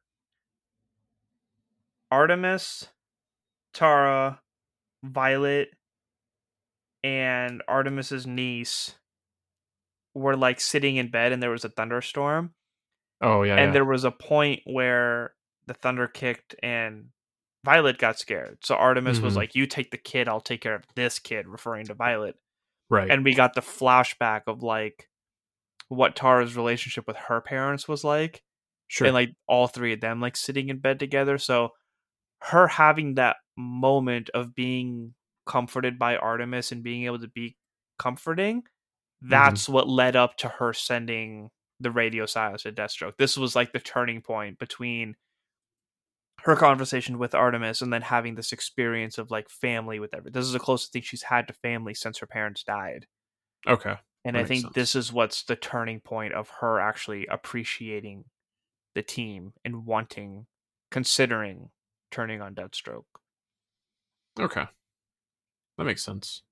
Artemis, Tara, Violet, and Artemis's niece were like sitting in bed and there was a thunderstorm. Oh, yeah. And yeah. there was a point where the thunder kicked and Violet got scared. So Artemis mm-hmm. was like, you take the kid, I'll take care of this kid, referring to Violet. Right. And we got the flashback of like what Tara's relationship with her parents was like. Sure. And like all three of them like sitting in bed together. So her having that moment of being comforted by Artemis and being able to be comforting, that's mm-hmm. what led up to her sending the radio silence to Deathstroke. This was like the turning point between her conversation with Artemis and then having this experience of like family with everything. This is the closest thing she's had to family since her parents died. Okay. And that I think sense. This is what's the turning point of her actually appreciating the team and wanting, considering turning on Deathstroke. Okay. That makes sense.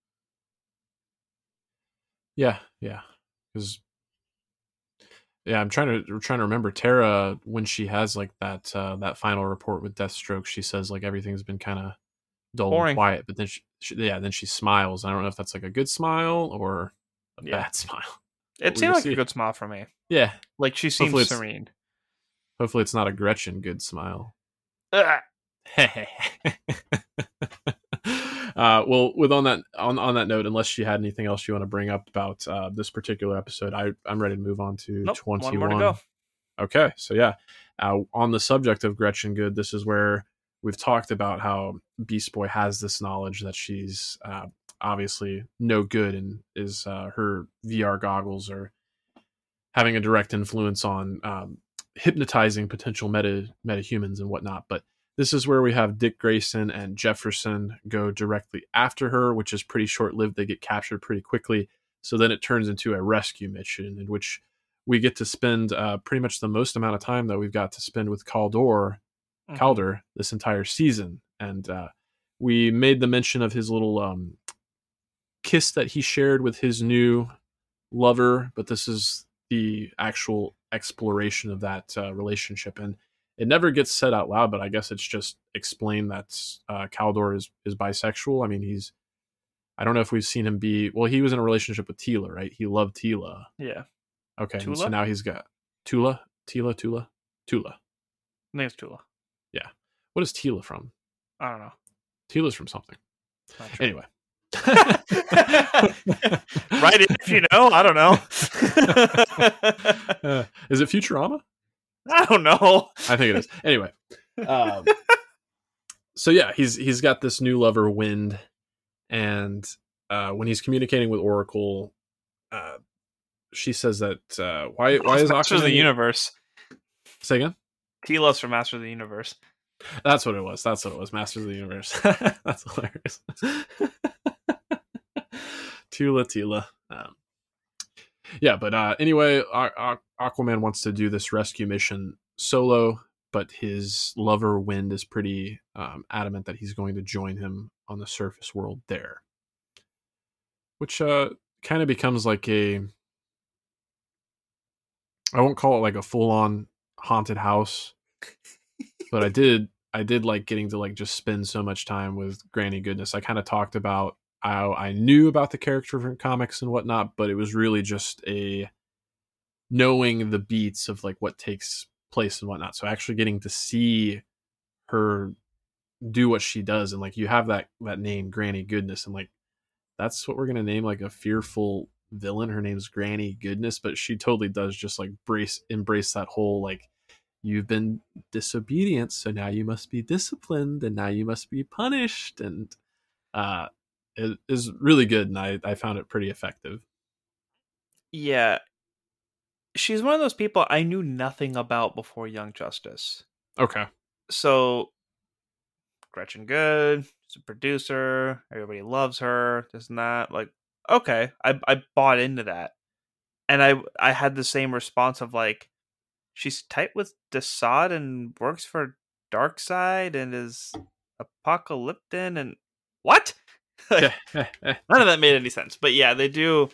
Yeah, yeah. Because yeah, I'm trying to trying to remember Tara when she has like that uh, that final report with Deathstroke. She says like everything's been kind of dull Boring. and quiet, but then she, she yeah then she smiles. I don't know if that's like a good smile or a yeah. bad smile. It seemed like see. a good smile for me. Yeah, like she seems hopefully serene. Hopefully, it's not a Gretchen good smile. um, uh, well, with on that on, on that note, unless you had anything else you want to bring up about uh, this particular episode, I I'm ready to move on to Nope, one more to twenty-one. go. Okay, so yeah, uh, on the subject of Gretchen Good, this is where we've talked about how Beast Boy has this knowledge that she's uh, obviously no good, and is uh, her V R goggles are having a direct influence on um, hypnotizing potential meta metahumans and whatnot. But this is where we have Dick Grayson and Jefferson go directly after her, which is pretty short lived. They get captured pretty quickly. So then it turns into a rescue mission in which we get to spend uh, pretty much the most amount of time that we've got to spend with Kaldor, mm-hmm. Calder this entire season. And uh, we made the mention of his little um, kiss that he shared with his new lover, but this is the actual exploration of that uh, relationship. And it never gets said out loud, but I guess it's just explained that uh, Kaldor is, is bisexual. I mean, he's, I don't know if we've seen him be, well, he was in a relationship with Teela, right? He loved Teela. Yeah. Okay, so now he's got Tula, Teela, Tula, Tula. I think it's Tula. Yeah. What is Teela from? I don't know. Teela's from something. Anyway. Right, if you know, I don't know. uh, is it Futurama? I don't know. I think it is. Anyway. Um, so yeah, he's he's got this new lover, Wind, and uh, when he's communicating with Oracle, uh, she says that uh, why why is Masters of the Universe? Say again. Teela's from Masters of the Universe. That's what it was. That's what it was. Masters of the Universe. That's hilarious. Tula, Teela. Um, yeah, but uh, anyway, Aquaman wants to do this rescue mission solo, but his lover Wind is pretty um, adamant that he's going to join him on the surface world there, which uh, kind of becomes like a, I won't call it like a full-on haunted house, but I did I did like getting to like just spend so much time with Granny Goodness. I kind of talked about how I knew about the character from comics and whatnot, but it was really just a knowing the beats of like what takes place and whatnot. So actually getting to see her do what she does, and like you have that that name Granny Goodness, and like that's what we're gonna name like a fearful villain. Her name's Granny Goodness, but she totally does just like brace embrace that whole like, you've been disobedient, so now you must be disciplined, and now you must be punished, and uh it is really good, and I, I found it pretty effective. Yeah. She's one of those people I knew nothing about before Young Justice. Okay. So Gretchen Good, she's a producer, everybody loves her, this and that. Like, okay, I I bought into that. And I I had the same response of like, she's tight with Desaad and works for Darkseid and is apocalyptic and what? Like, none of that made any sense. But yeah, they do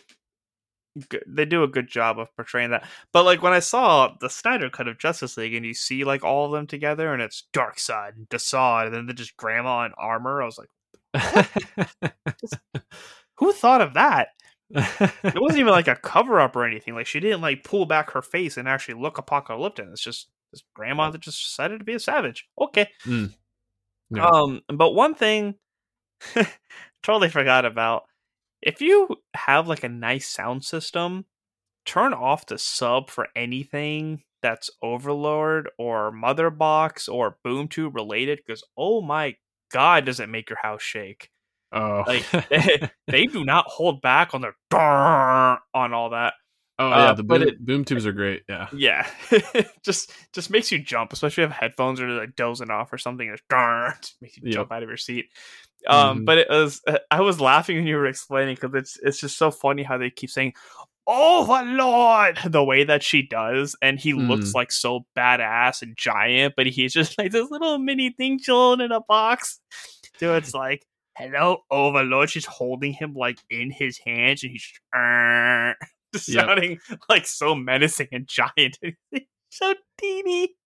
they do a good job of portraying that. But like when I saw the Snyder cut of Justice League and you see like all of them together and it's Darkseid and Desaad and then they're just grandma in armor, I was like, just, who thought of that? It wasn't even like a cover up or anything. Like she didn't like pull back her face and actually look apocalyptic. It's just this grandma that just decided to be a savage. Okay. Mm. Yeah. Um, but one thing totally forgot about. If you have like a nice sound system, turn off the sub for anything that's Overlord or Motherbox or BoomTube related, because oh my god, does it make your house shake? Oh, like they, they do not hold back on their on all that. Oh yeah, uh, the but boom, it, boom tubes are great. Yeah, yeah, just just makes you jump, especially if you have headphones or like dozing off or something. It just makes you yep. jump out of your seat. Um, mm-hmm. But it was I was laughing when you were explaining because it's it's just so funny how they keep saying Overlord the way that she does, and he mm. looks like so badass and giant, but he's just like this little mini thing chilling in a box. So it's like, hello, Overlord. She's holding him like in his hands, and he's uh, just yep. sounding like so menacing and giant. So teeny.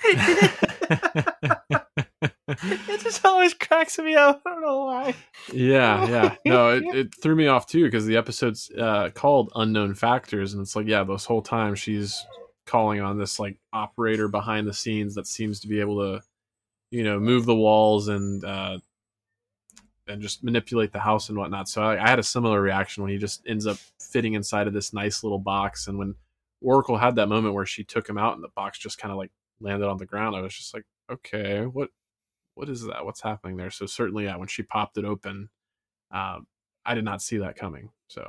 It just always cracks me up. I don't know why. Yeah, yeah. No, it, it threw me off too because the episode's uh, called Unknown Factors, and it's like, yeah, this whole time she's calling on this like operator behind the scenes that seems to be able to, you know, move the walls and uh, and just manipulate the house and whatnot. So I, I had a similar reaction when he just ends up fitting inside of this nice little box. And when Oracle had that moment where she took him out and the box just kind of like landed on the ground, I was just like, okay, what what is that? What's happening there? So certainly, yeah, when she popped it open, um, I did not see that coming. So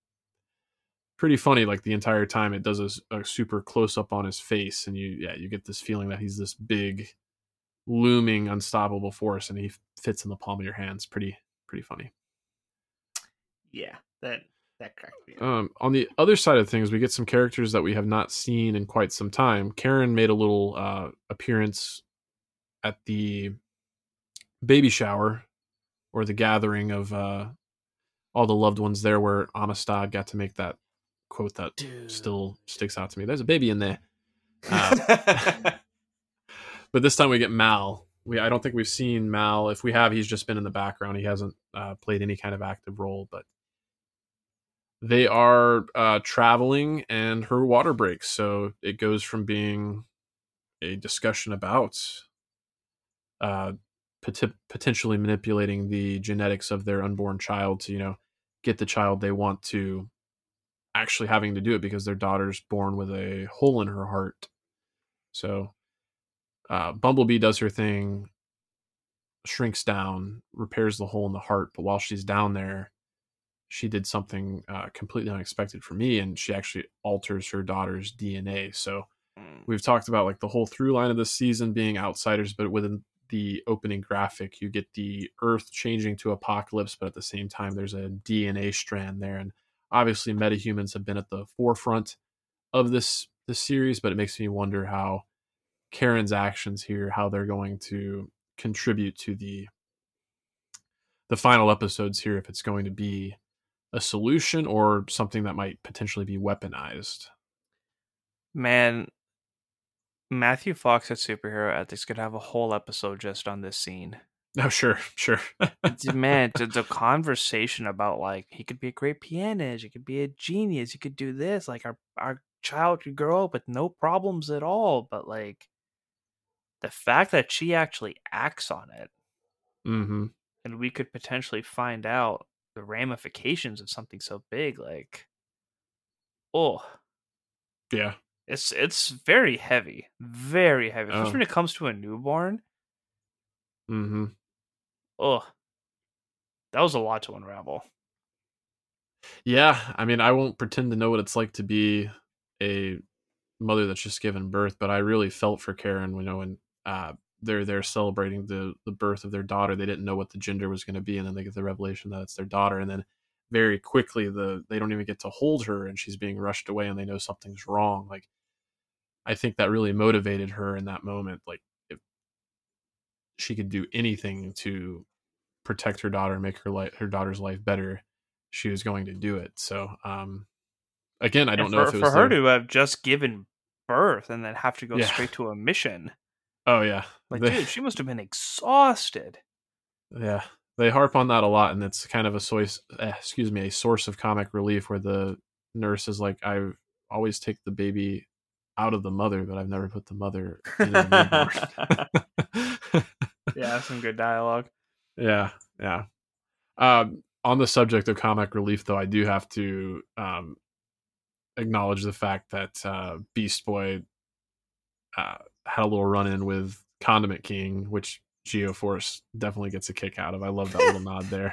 pretty funny. Like the entire time, it does a, a super close up on his face, and you yeah you get this feeling that he's this big, looming, unstoppable force, and he fits in the palm of your hands. Pretty pretty funny. Yeah, that that cracked me up. Um, on the other side of things, we get some characters that we have not seen in quite some time. Karen made a little uh, appearance at the baby shower or the gathering of uh, all the loved ones there, where Amistad got to make that quote that Dude. still sticks out to me. There's a baby in there. Uh, but this time we get Mal. We I don't think we've seen Mal. If we have, he's just been in the background. He hasn't uh, played any kind of active role, but they are uh, traveling and her water breaks. So it goes from being a discussion about uh, pot- potentially manipulating the genetics of their unborn child to, you know, get the child they want to actually having to do it because their daughter's born with a hole in her heart. So uh, Bumblebee does her thing, shrinks down, repairs the hole in the heart. But while she's down there, she did something uh, completely unexpected for me, and she actually alters her daughter's D N A. So we've talked about like the whole through line of this season being outsiders, but within the opening graphic, you get the Earth changing to Apocalypse, but at the same time, there's a D N A strand there. And obviously, metahumans have been at the forefront of this this series, but it makes me wonder how Karen's actions here, how they're going to contribute to the the final episodes here, if it's going to be a solution or something that might potentially be weaponized. Man, Matthew Fox at Superhero Ethics could have a whole episode just on this scene. Oh, sure, sure. Man, the, the conversation about, like, he could be a great pianist, he could be a genius, he could do this, like, our, our child could grow up with no problems at all, but, like, the fact that she actually acts on it, mm-hmm. and we could potentially find out the ramifications of something so big, like, oh. Yeah. It's it's very heavy. Very heavy. Especially oh. when it comes to a newborn. Mm-hmm. Oh. That was a lot to unravel. Yeah. I mean, I won't pretend to know what it's like to be a mother that's just given birth, but I really felt for Karen, you know, when uh, they're they're celebrating the, the birth of their daughter. They didn't know what the gender was going to be, and then they get the revelation that it's their daughter, and then very quickly the they don't even get to hold her, and she's being rushed away, and they know something's wrong. Like, I think that really motivated her in that moment. Like, if she could do anything to protect her daughter and make her life, her daughter's life better, she was going to do it. So, um, again, I don't and know for, if it was for her their... to have just given birth and then have to go yeah. straight to a mission. Oh yeah, like they, dude, she must have been exhausted. Yeah, they harp on that a lot, and it's kind of a source, eh, excuse me, a source of comic relief where the nurse is like, "I always take the baby out of the mother, but I've never put the mother in a newborn." Yeah, some good dialogue. Yeah, yeah. Um, on the subject of comic relief, though, I do have to um, acknowledge the fact that uh, Beast Boy uh, had a little run-in with Condiment King, which Geoforce definitely gets a kick out of. I love that little nod there.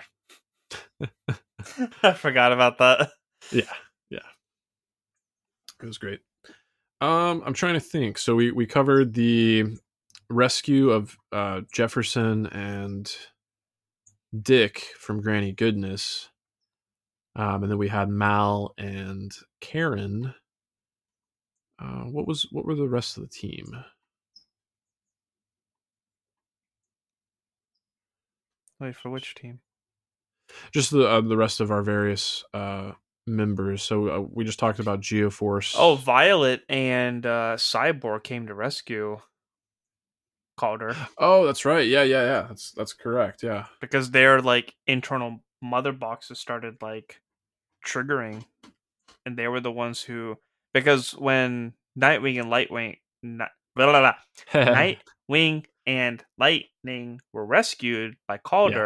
I forgot about that. Yeah, yeah. It was great. Um, I'm trying to think. So we, we covered the rescue of uh, Jefferson and Dick from Granny Goodness. Um, and then we had Mal and Karen. Uh, what was what were the rest of the team? Wait, for which team? Just the uh, the rest of our various uh, members. So uh, we just talked about Geoforce. Oh, Violet and uh, Cyborg came to rescue Calder. Oh, that's right. Yeah, yeah, yeah. That's that's correct. Yeah, because their like internal mother boxes started like triggering, and they were the ones who, because when Nightwing and Lightwing, not, blah, blah, blah, Nightwing and Lightning were rescued by Calder,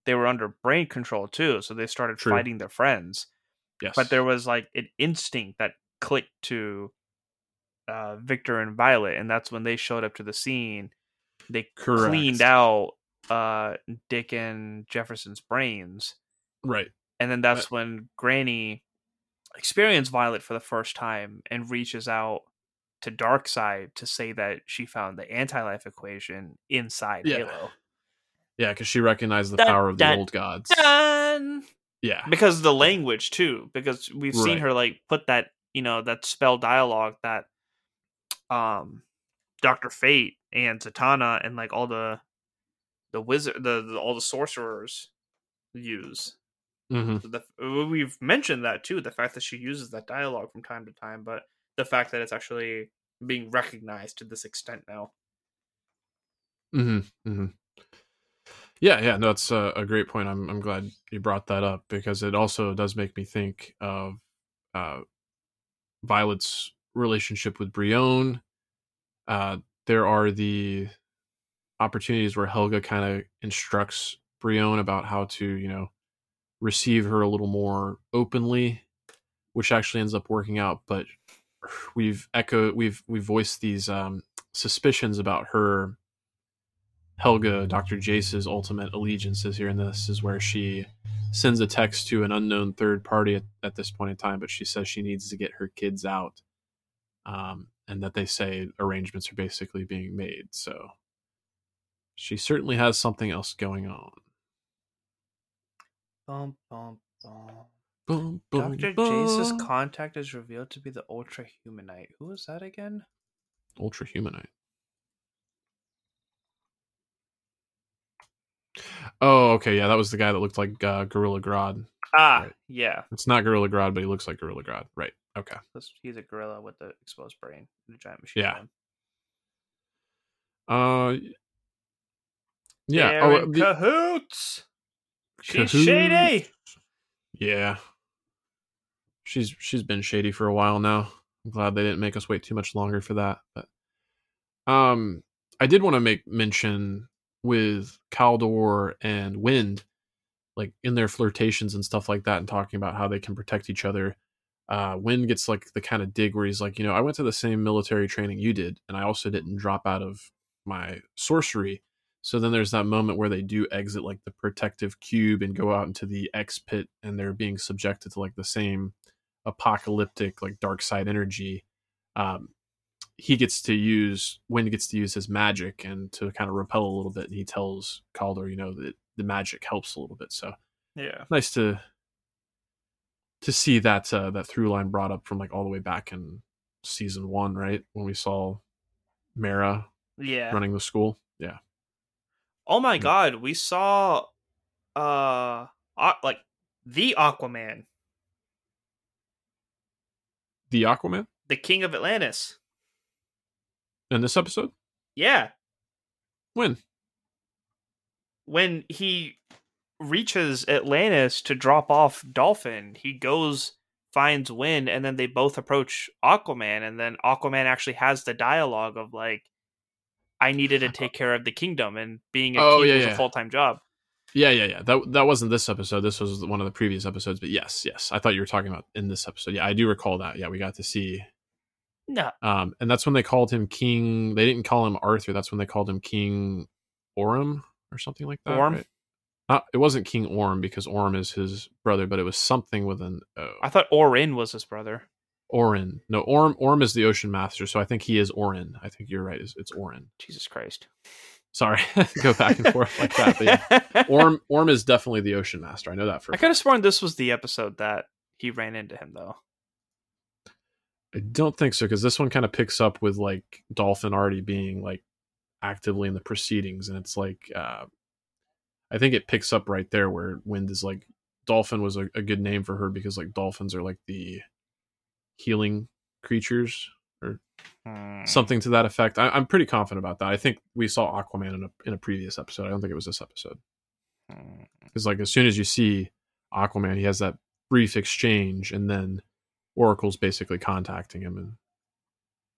they were under brain control too, so they started True. fighting their friends. Yes. But there was like an instinct that clicked to uh, Victor and Violet, and that's when they showed up to the scene. They Correct. cleaned out uh, Dick and Jefferson's brains. Right. And then that's but, when Granny experienced Violet for the first time and reaches out to Darkseid to say that she found the anti-life equation inside yeah. Halo. Yeah, because she recognized the dun, power of the dun, old gods. Dun. Yeah. Because of the language, too. Because we've right. seen her, like, put that, you know, that spell dialogue that um, Doctor Fate and Zatanna and, like, all the the wizard, the, the all the sorcerers use. Mm-hmm. So the, we've mentioned that, too, the fact that she uses that dialogue from time to time, but the fact that it's actually being recognized to this extent now. Mm-hmm. Mm-hmm. Yeah, yeah, no, that's a, a great point. I'm I'm glad you brought that up because it also does make me think of uh, Violet's relationship with Brion. Uh, there are the opportunities where Helga kind of instructs Brion about how to, you know, receive her a little more openly, which actually ends up working out. But we've echoed, we've we've voiced these um, suspicions about her. Helga, Doctor Jace's ultimate allegiances here, and this is where she sends a text to an unknown third party at, at this point in time, but she says she needs to get her kids out, um, and that they say arrangements are basically being made. So she certainly has something else going on. Bum, bum, bum. Boom, boom, Doctor boom. Jace's contact is revealed to be the Ultra Humanite. Who is that again? Ultra Humanite. Oh, okay, yeah, that was the guy that looked like uh, Gorilla Grodd. Ah, right. yeah. It's not Gorilla Grodd, but he looks like Gorilla Grodd. Right, okay. He's a gorilla with the exposed brain and a giant machine yeah. gun. Uh, yeah. They're oh, in the, cahoots! She's cahoots. shady! Yeah. She's she's been shady for a while now. I'm glad they didn't make us wait too much longer for that. But um, I did want to make mention with Kaldor and Wind, like in their flirtations and stuff like that, and talking about how they can protect each other. Uh, Wind gets like the kind of dig where he's like, you know, I went to the same military training you did, and I also didn't drop out of my sorcery. So then there's that moment where they do exit like the protective cube and go out into the X pit, and they're being subjected to like the same apocalyptic like dark side energy. Um, he gets to use Wind gets to use his magic and to kind of repel a little bit. And he tells Kaldor, you know, that the magic helps a little bit. So yeah, nice to to see that uh, that through line brought up from like all the way back in season one, right, when we saw Mara yeah running the school. Yeah. Oh my god, we saw uh like the Aquaman. The Aquaman? The King of Atlantis. In this episode? Yeah. When? When he reaches Atlantis to drop off Dolphin, he goes, finds Wind, and then they both approach Aquaman, and then Aquaman actually has the dialogue of like, I needed to take care of the kingdom, and being a oh, king yeah, was yeah. a full-time job. Yeah, yeah, yeah. That that wasn't this episode. This was one of the previous episodes. But yes, yes. I thought you were talking about in this episode. Yeah, I do recall that. Yeah, we got to see. No. Um, and that's when they called him King. They didn't call him Arthur. That's when they called him King Orm or something like that. Orm? Right? Not, it wasn't King Orm because Orm is his brother, but it was something with an O. I thought Orin was his brother. Orin. No, Orm Orm is the Ocean Master, so I think he is Orin. I think you're right. It's, it's Orin. Jesus Christ. Sorry, go back and forth like that. But yeah, Orm Orm is definitely the Ocean Master. I know that for. I could have sworn this was the episode that he ran into him, though. I don't think so, because this one kind of picks up with like Dolphin already being like actively in the proceedings, and it's like uh, I think it picks up right there where Wind is like Dolphin was a, a good name for her because like dolphins are like the healing creatures or hmm. something to that effect. I, I'm pretty confident about that. I think we saw Aquaman in a in a previous episode. I don't think it was this episode. Because like as soon as you see Aquaman, he has that brief exchange, and then Oracle's basically contacting him.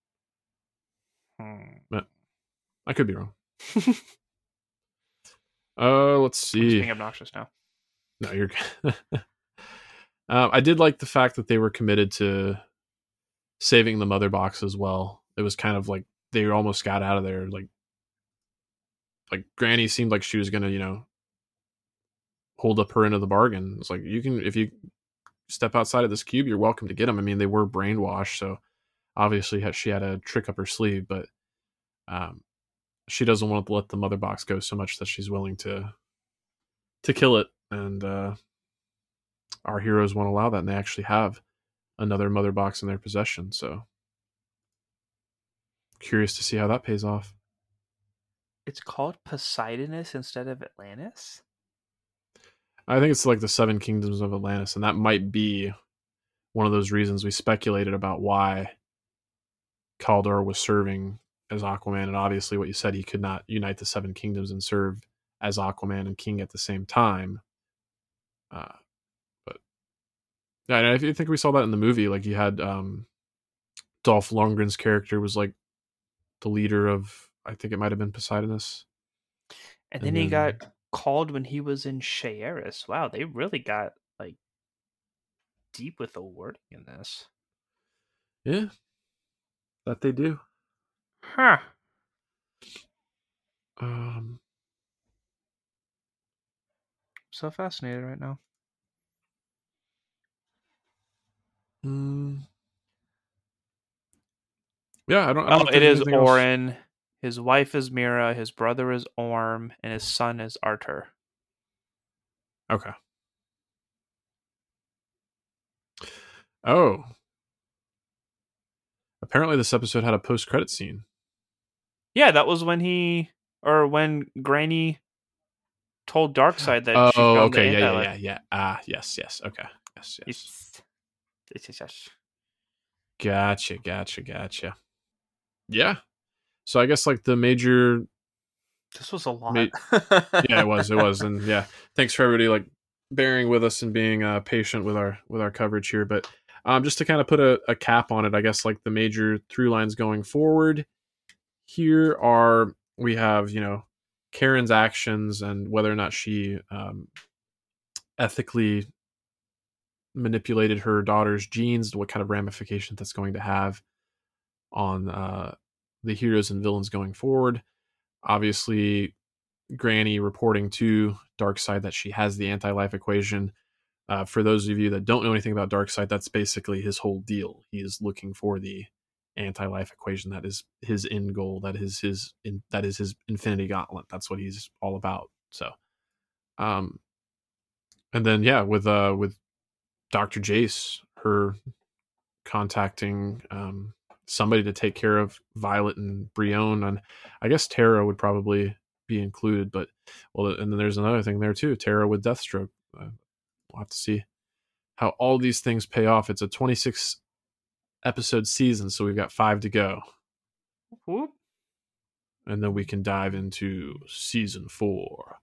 And hmm. but I could be wrong. Uh, let's I'm just see. being obnoxious now. No, you're good. um, I did like the fact that they were committed to saving the mother box as well. It was kind of like they almost got out of there. Like, like Granny seemed like she was gonna, you know, hold up her end of the bargain. It's like you can, if you step outside of this cube, you're welcome to get them. I mean, they were brainwashed, so obviously she had a trick up her sleeve, but um, she doesn't want to let the mother box go so much that she's willing to to kill it. And uh, our heroes won't allow that, and they actually have another mother box in their possession. So curious to see how that pays off. It's called Poseidonus instead of Atlantis? I think it's like the Seven Kingdoms of Atlantis, and that might be one of those reasons we speculated about why Kaldor was serving as Aquaman. And obviously what you said, he could not unite the Seven Kingdoms and serve as Aquaman and King at the same time. Uh, but yeah, and I think we saw that in the movie. Like you had um, Dolph Lundgren's character was like the leader of, I think it might have been Poseidonus. And, and then, then he got called when he was in Shaeris. Wow, they really got like deep with the wording in this. Yeah, that they do. Huh. Um, so fascinated right now. Mm, yeah, I don't. I Oh, don't it is else. Orin. His wife is Mira. His brother is Orm, and his son is Artur. Okay. Oh. Apparently, this episode had a post-credit scene. Yeah, that was when he or when Granny told Darkseid that oh, she found okay, the yeah, anti-life. yeah, yeah, yeah. Ah, yes, yes, okay, yes, yes. It's, it's, it's, it's. Gotcha, gotcha, gotcha. Yeah. So I guess like the major. This was a lot. Ma- yeah, it was, it was, and yeah, thanks for everybody like bearing with us and being uh, patient with our with our coverage here. But um, just to kind of put a, a cap on it, I guess like the major through lines going forward here are we have you know Karen's actions and whether or not she um, ethically manipulated her daughter's genes, what kind of ramifications that's going to have on uh, the heroes and villains going forward. Obviously, Granny reporting to Darkseid that she has the anti-life equation. Uh, for those of you that don't know anything about Darkseid, that's basically his whole deal. He is looking for the anti-life equation. That is his end goal. That is his in, that is his Infinity Gauntlet. That's what he's all about. So, um, and then yeah, with uh with Doctor Jace, her contacting um somebody to take care of Violet and Brion, and I guess Tara would probably be included. But well, and then there's another thing there too. Tara with Deathstroke. Uh, we'll have to see how all these things pay off. It's a twenty-six episode season, so we've got five to go. Whoop. And then we can dive into season four,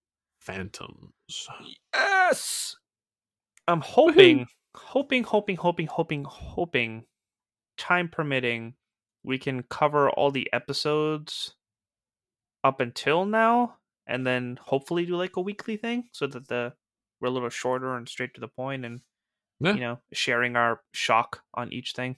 Phantoms. Yes! I'm hoping, Woo-hoo! hoping, hoping, hoping, hoping, hoping, time permitting, we can cover all the episodes up until now, and then hopefully do like a weekly thing so that the we're a little shorter and straight to the point, and yeah. you know, sharing our shock on each thing.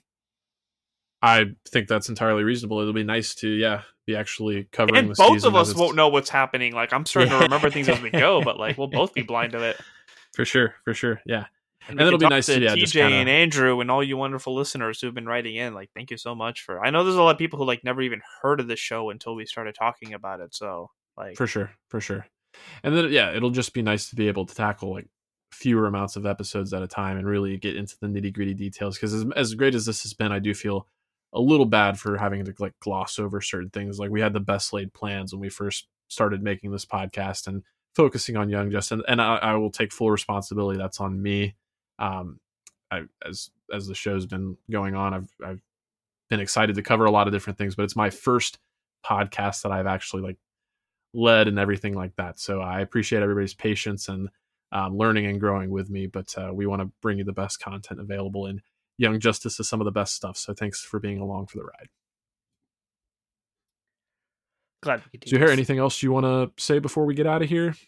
I think that's entirely reasonable. It'll be nice to, yeah, be actually covering and the both season. Both of us won't know what's happening. Like, I'm starting yeah. to remember things as we go, but like, we'll both be blind to it. For sure, for sure, yeah. And, and it'll be nice to, to yeah, T J just kinda... and Andrew and all you wonderful listeners who've been writing in. Like, thank you so much for. I know there's a lot of people who like never even heard of this show until we started talking about it. So, like, for sure, for sure. And then yeah, it'll just be nice to be able to tackle like fewer amounts of episodes at a time and really get into the nitty gritty details. Because as, as great as this has been, I do feel a little bad for having to like gloss over certain things. Like we had the best laid plans when we first started making this podcast and focusing on Young Justice, and, and I, I will take full responsibility. That's on me. Um, I, as as the show's been going on, I've I've been excited to cover a lot of different things, but it's my first podcast that I've actually like led and everything like that. So I appreciate everybody's patience and um, learning and growing with me. But uh, we want to bring you the best content available, and Young Justice is some of the best stuff. So thanks for being along for the ride. Glad we could do So, Harry, this. anything else you want to say before we get out of here?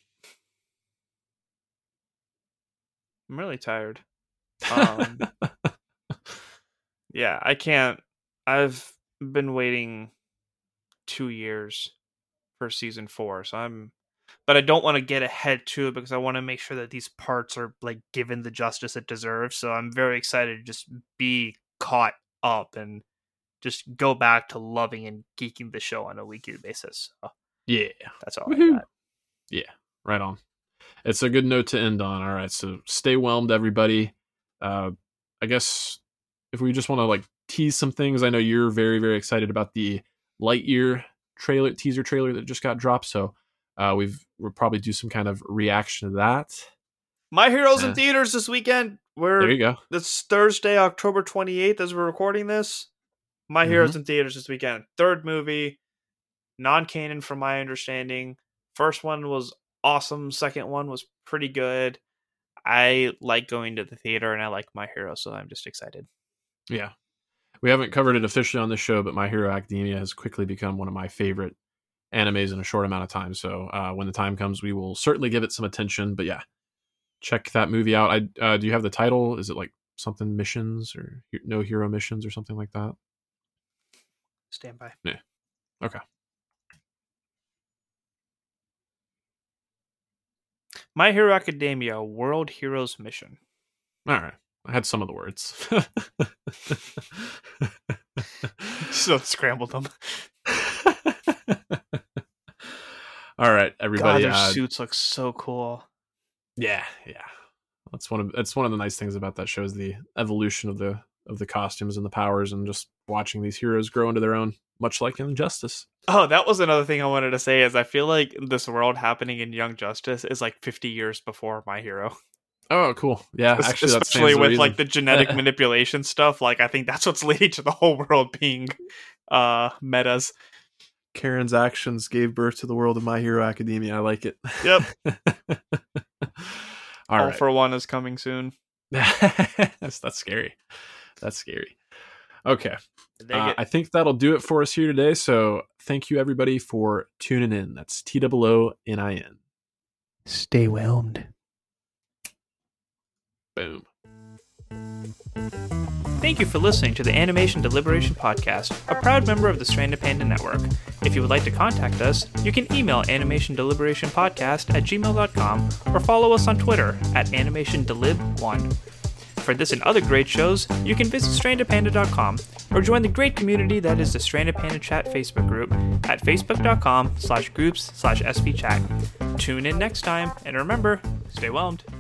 I'm really tired. Um, yeah, I can't. I've been waiting two years for season four, so I'm. But I don't want to get ahead to it because I want to make sure that these parts are like given the justice it deserves. So I'm very excited to just be caught up and just go back to loving and geeking the show on a weekly basis. So Yeah. that's all Woohoo. I got. Yeah, right on. It's a good note to end on. All right, so stay whelmed, everybody. Uh, I guess if we just want to like tease some things, I know you're very, very excited about the Lightyear trailer, teaser trailer that just got dropped. So uh, we've we'll probably do some kind of reaction to that. My Heroes Uh, in theaters this weekend. We're There you go. It's Thursday, October twenty-eighth, as we're recording this. My Mhm. Heroes in theaters this weekend. Third movie, non-canon from my understanding. First one was awesome. Second one was pretty good. I like going to the theater, and I like My Hero, so I'm just excited. Yeah. We haven't covered it officially on this show, but My Hero Academia has quickly become one of my favorite animes in a short amount of time. So uh, when the time comes, we will certainly give it some attention. But yeah, check that movie out. I uh, do you have the title? Is it like something missions or He- No Hero Missions or something like that? Stand by. Okay. My Hero Academia World Heroes Mission. All right. I had some of the words. So scrambled them. All right, God, everybody. their uh, suits look so cool. yeah, yeah. That's one of that's one of the nice things about that show is the evolution of the of the costumes and the powers, and just watching these heroes grow into their own, much like Injustice. Oh, that was another thing I wanted to say is I feel like this world happening in Young Justice is like fifty years before My Hero. Oh, cool. Yeah, Es- actually, that especially stands to with reason. like the genetic manipulation stuff. Like I think that's what's leading to the whole world being uh metas. Karen's actions gave birth to the world of My Hero Academia. I like it. Yep. All All right. for One is coming soon. that's, that's scary. That's scary. Okay. They Uh, get- I think that'll do it for us here today. So thank you, everybody, for tuning in. That's T O O N I N. Stay whelmed. Boom. Thank you for listening to the Animation Deliberation Podcast, a proud member of the Stranded Panda Network. If you would like to contact us, you can email animationdeliberationpodcast at gmail dot com or follow us on Twitter at animationdelib one. For this and other great shows, you can visit stranded panda dot com or join the great community that is the Stranded Panda Chat Facebook group at facebook dot com slash groups slash S P chat. Tune in next time, and remember, stay whelmed.